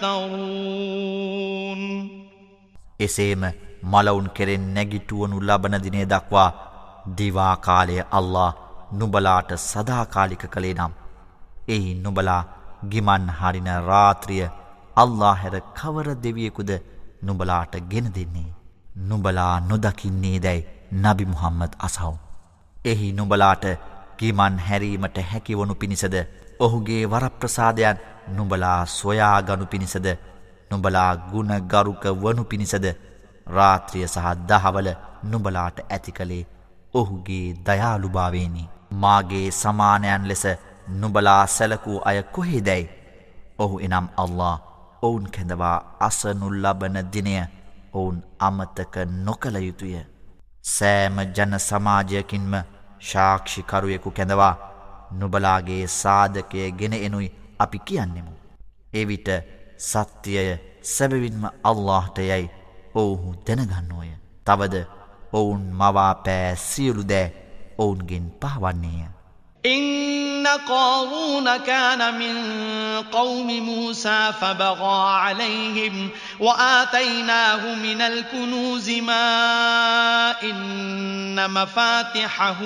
يفترون එසේම මලවුන් කෙරෙන් නැගිටුවනු ලබන දිනේ දක්වා දිවා කාලය අල්ලාහ් නුඹලාට සදාකාලික කළේ නම් එහි නුඹලා ගිමන් හරින රාත්‍රිය අල්ලාහ් හැර කවර දෙවියෙකුද නුඹලාට ගෙන දෙන්නේ? නුඹලා නොදකින්නේ දැයි නබි මුහම්මද් අසව. එහි නුඹලාට ගිමන් හැරීමට හැකිවනු පිණිසද ඔහුගේ වරප්‍රසාදයන් නුඹලා සොයා ගනු පිණිසද නුඹලා ගුණගරුක වනු පිණිසද රාත්‍රිය සහ දහවල නුඹලාට ඇති කළේ ඔහුගේ දයාලුභාවයෙනි. මාගේ සමානයන් ලෙස නුඹලා සැලකූ අය කොහේදැයි ඔහු එනම් අල්ලාහ් ඔවුන් කැඳවා අසනු ලබන දිනය ඔවුන් අමතක නොකළ යුතුය. සෑම ජන සමාජයකින්ම සාක්ෂිකරුවෙකු කැඳවා නුඹලාගේ සාධකය ගෙන එනුයි අපි කියන්නෙමු. එවිට සත්‍යය සැබවින්ම අල්ලාහ්ට යයි ඔවුහු දැනගන්නෝය. තවද ඔවුන් මවා පෑ සියලු දෑ ඔවුන්ගෙන් පහවන්නේය. إن قارون كان من قوم موسى فبغى عليهم وآتيناه من الكنوز ما إن مفاتحه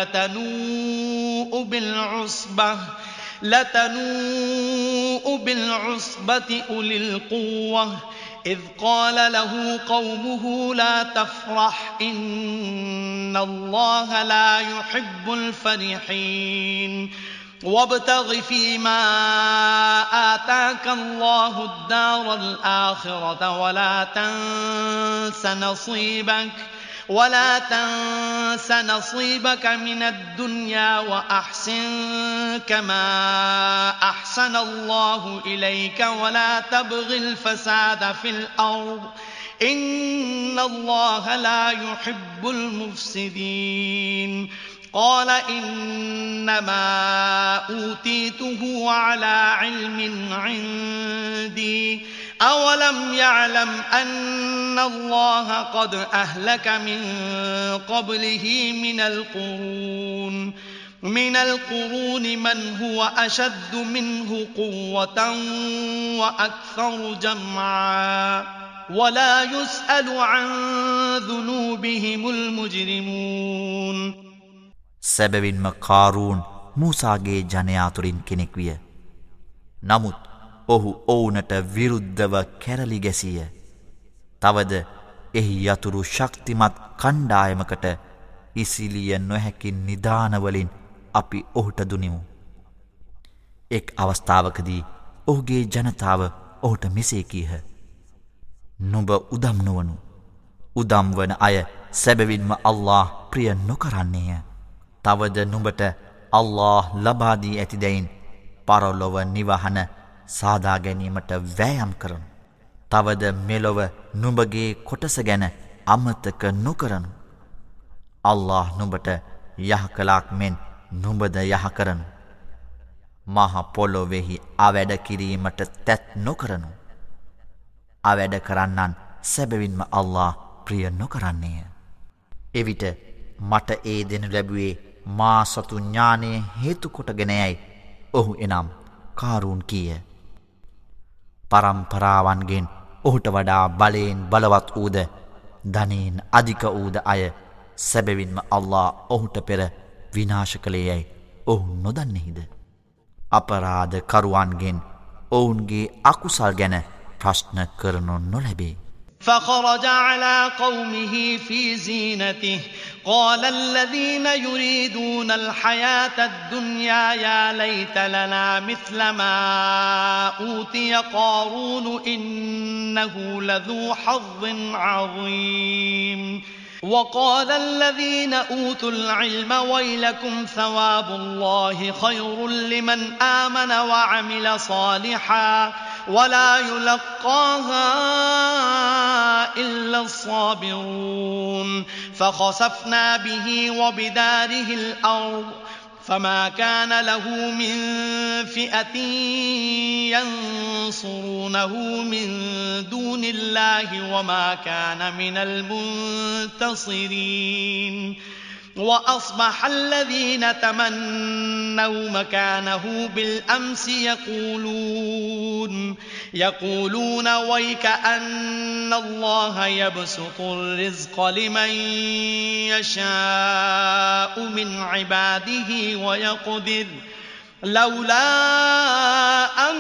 لتنوء بالعصبة لتنوء بالعصبة أولي القوة إذ قال له قومه لا تفرح إن الله لا يحب الفرحين وابتغ فيما آتاك الله الدار الآخرة ولا تنس نصيبك ولا تنس نصيبك من الدنيا وأحسن كما أحسن الله إليك ولا تبغ الفساد في الأرض إن الله لا يحب المفسدين قال إنما أوتيته على علم عندي أولم يعلم أن الله قد أهلك من قبله من القرون من القرون من هو أشد منه قوة وأكثر جمعا ولا يسأل عن ذنوبهم المجرمون. සැබවින්ම කාරූන් මූසාගේ ජනයාතුරින් කෙනෙක් විය. නමුත් ඔහු ඔවුනට විරුද්ධව කැරලි ගැසීය. තවද එහි යතුරු ශක්තිමත් කණ්ඩායමකට ඉසිලිය නොහැකි නිදානවලින් අපි ඔහුට දුනිමු. එක් අවස්ථාවකදී ඔහුගේ ජනතාව ඔහුට මෙසේ කීහ. නුඹ උදම් නොවනු. උදම් වන අය සැබවින්ම අල්ලාහ් ප්‍රිය නොකරන්නේය. තවද නුඹට අල්ලාහ් ලබාදී ඇතිදැයින් පරලොව නිවහන සාදා ගැනීමට වෑයම් කරනු. තවද මෙලොව නුඹගේ කොටස ගැන අමතක නොකරනු. අල්ලාහ් නුඹට යහකලාක් මෙන් නුඹද යහකරනු. මහ පොළොවෙහි අවැඩ කිරීමට තැත් නොකරනු. අවැඩ කරන්නන් සැබවින්ම අල්ලාහ් ප්‍රිය නොකරන්නේය. එවිට මට ඒ දෙනු ලැබුවේ මා සතු ඥානය හේතුකොටගෙනයයි ඔහු එනම් කාරූන් කීය. පරම්පරාවන්ගෙන් ඔහුට වඩා බලයෙන් බලවත් වූද ධනයෙන් අධික වූද අය සැබවින්ම අල්ලාහ් ඔහුට පෙර විනාශ කළේයයි ඔහු නොදන්නෙහිද. අපරාධ කරුවන්ගෙන් ඔවුන්ගේ අකුසල් ගැන ප්‍රශ්න කරනු නොලැබේ. فخرج على قومه في زينته قال الذين يريدون الحياة الدنيا يا ليت لنا مثل ما أوتي قارون إنه لذو حظ عظيم وقال الذين أوتوا العلم ويلكم ثواب الله خير لمن آمن وعمل صالحا ولا يلقاها إلا الصابرون فخسفنا به وبداره الأرض فما كان له من فئة ينصرونه من دون الله وما كان من المنتصرين وأصبح الذين تمنوا مكانه بالأمس يقولون يقولون ويك أن الله يبسط الرزق لمن يشاء من عباده ويقدر لولا أن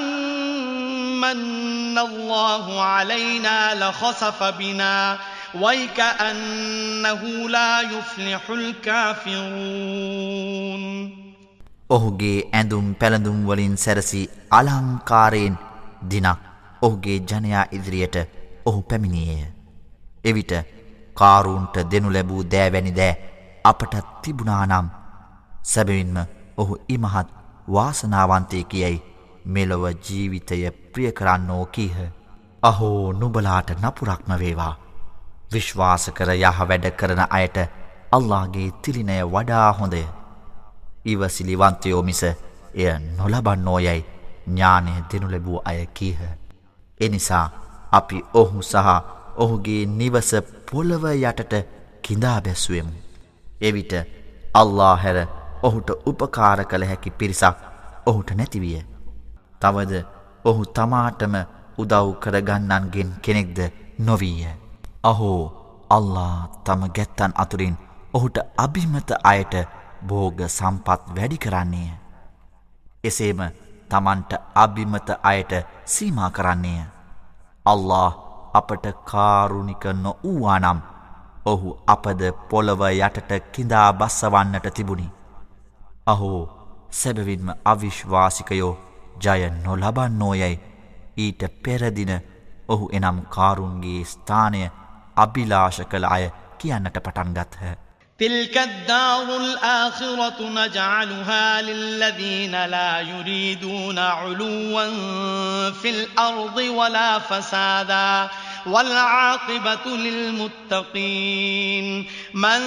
من الله علينا لخسف بنا وَيْكَأَنَّهُ لَا يُفْلِحُ الْكَافِرُونَ. ඔහුගේ ඇඳුම් පැළඳුම් වලින් සැරසී අලංකාරයෙන් දිනක් ඔහුගේ ජනයා ඉදිරියට ඔහු පැමිණියේය. එවිට කාරූන්ට දෙනු ලැබූ දෑවැනි දෑ අපට තිබුණා නම් සැබවින්ම ඔහු ඉමහත් වාසනාවන්තයෙකි මෙලොව ජීවිතය ප්‍රිය කරන්නෝ කීහ. අහෝ නුඹලාට නපුරක්ම වේවා. විශ්වාස කර යහ වැඩ කරන අයට අල්ලාහගේ තිලිනය වඩා හොඳය. ඉවසිලිවන්තයෝ මිස එය නොලබන්නෝ යයි ඥානය දෙනු ලැබූ අය කීහ. එනිසා අපි ඔහු සහ ඔහුගේ නිවස පොළව යටට කිඳා බැස්සුවෙමු. එවිට අල්ලාහ් හැර ඔහුට උපකාර කළ හැකි පිරිසක් ඔහුට නැතිවිය. තවද ඔහු තමාටම උදව් කරගන්නන්ගෙන් කෙනෙක්ද නොවීය. අහෝ අල්ලාහ් තම ගැත්තන් අතුරින් ඔහුට අභිමත අයට භෝග සම්පත් වැඩි කරන්නේය. එසේම තමන්ට අභිමත අයට සීමා කරන්නේය. අල්ලාහ් අපට කාරුණික නොවූවා නම් ඔහු අපද පොළව යටට කිඳා බස්සවන්නට තිබුණි. අහෝ සැබවින්ම අවිශ්වාසිකයෝ ජය නොලබන්නෝ යයි ඊට පෙරදින ඔහු එනම් කාරුන්ගේ ස්ථානය අභිලාෂ කළ අය කියන්නට පටන් ගත්හ. تلك الدار الآخرة نجعلها للذين لا يريدون علوا في الأرض ولا فسادا والعاقبة للمتقين من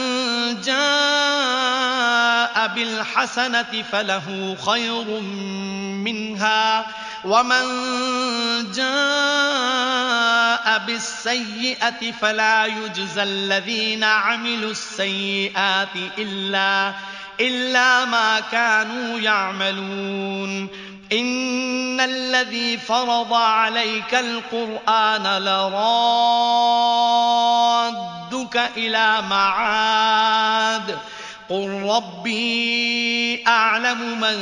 جاء بالحسنة فله خير منها ومن جاء بالسيئة فلا يجزى الذين عملوا السيئات إلا إلا ما كانوا يعملون إن الذي فرض عليك القرآن لرادك إلى معاد قل ربي أعلم من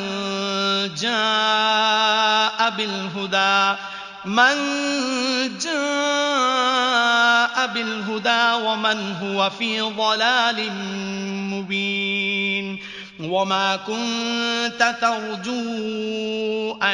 جاء بالهدى من جاء بالهدى ومن هو في ضلال مبين وما كنت ترجو أن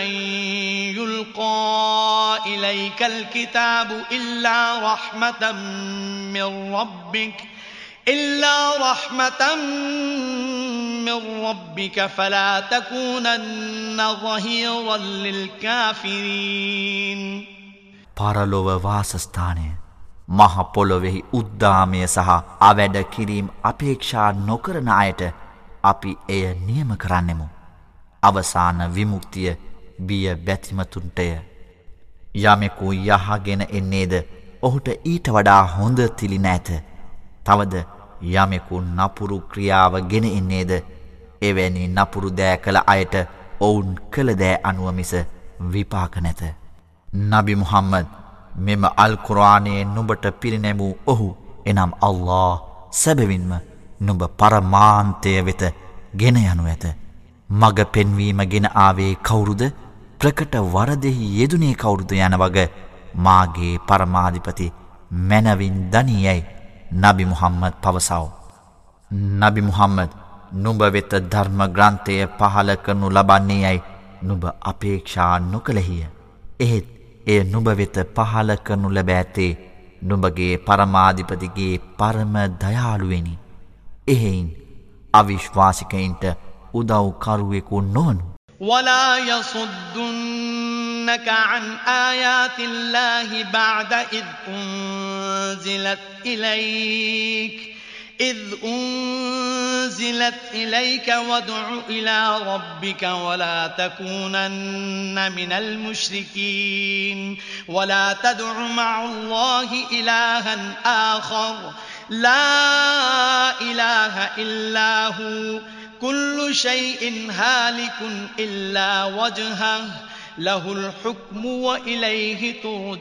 يلقى إليك الكتاب إلا رحمة من ربك إلا رحمة من ربك فلا تكونن ظهيرا للكافرين පාරලොව වාසස්ථානය මහ පොළොවෙහි උද්දාමය සහ අවැඩ කිරීම අපේක්ෂා නොකරන අයට අපි එය නියම කරන්නෙමු. අවසාන විමුක්තිය බිය බැතිමතුන්ටය. යමෙකු යහගෙන එන්නේද ඔහුට ඊට වඩා හොඳ තිලි නැත. තවද යමෙකු නපුරු ක්‍රියාව ගෙන එන්නේද එවැනි නපුරු දෑ කළ අයට ඔවුන් කළ දෑ අනුව මිස විපාක නැත. නබි මුහම්මද් මෙම අල් කුර්ආනයේ නුඹට පිරිනැමූ ඔහු එනම් අල්ලාහ් සැබවින්ම නුඹ පරමාන්තය වෙත ගෙන යනු ඇත. මග පෙන්වීම ගෙන ආවේ කවුරුද? ප්‍රකට වරදෙහි යෙදුනේ කවුරුද යන වග මාගේ පරමාධිපති මැනවින් දනියයි නබි මුහම්මද් පවසව. නබි මුහම්මද් නුඹ වෙත ධර්ම ග්‍රන්ථය පහල කරනු ලබන්නේ යයි නුඹ අපේක්ෂා නොකළෙහිය. එහෙත් එය නුඹ වෙත පහල කරනු ලැබ ඇත්තේ නුඹගේ පරමාධිපතිගේ පරම දයාලුවෙනි. එහෙයින් අවිශ්වාසිකයින්ට උදව් කරුවෙකු නොවනු. ولا يصدنك عن آيات الله بعد إذ أنزلت إليك إذ أنزلت إليك وادع إلى ربك ولا تكونن من المشركين ولا تدع مع الله إلها آخر لا إله إلا هو كل شيء هالك إلا وجهه له الحكم وإليه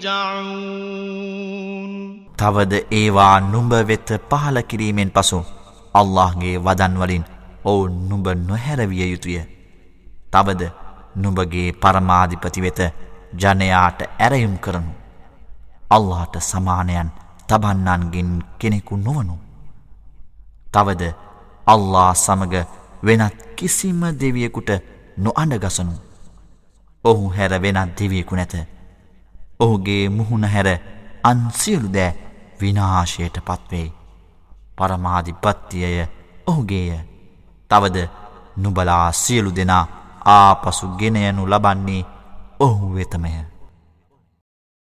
ترجعون. තවද ඒවා නුඹ වෙත පහල කිරීමෙන් පසු අල්ලාහ්ගේ වදන් වලින් ඔවුන් නුඹ නොහැරවිය යුතුය. තවද නුඹගේ පරමාධිපති වෙත ජනයාට ඇරයුම් කරනු. අල්ලාහට සමානයන් තබන්නන්ගෙන් කෙනෙකු නොවනු. තවද අල්ලාහ් සමග වෙනත් කිසිම දෙවියෙකුට නොඅඬගසනු. ඔහු හැර වෙනත් දෙවියෙකු නැත. ඔහුගේ මුහුණ හැර අන් සියලු දෑ විනාශයට පත්වෙයි. පරමාධිපත්‍යය ඔහුගේය. තවද නුඹලා සියලු දෙනා ආපසු ගෙන යනු ලබන්නේ ඔහු වෙතමය.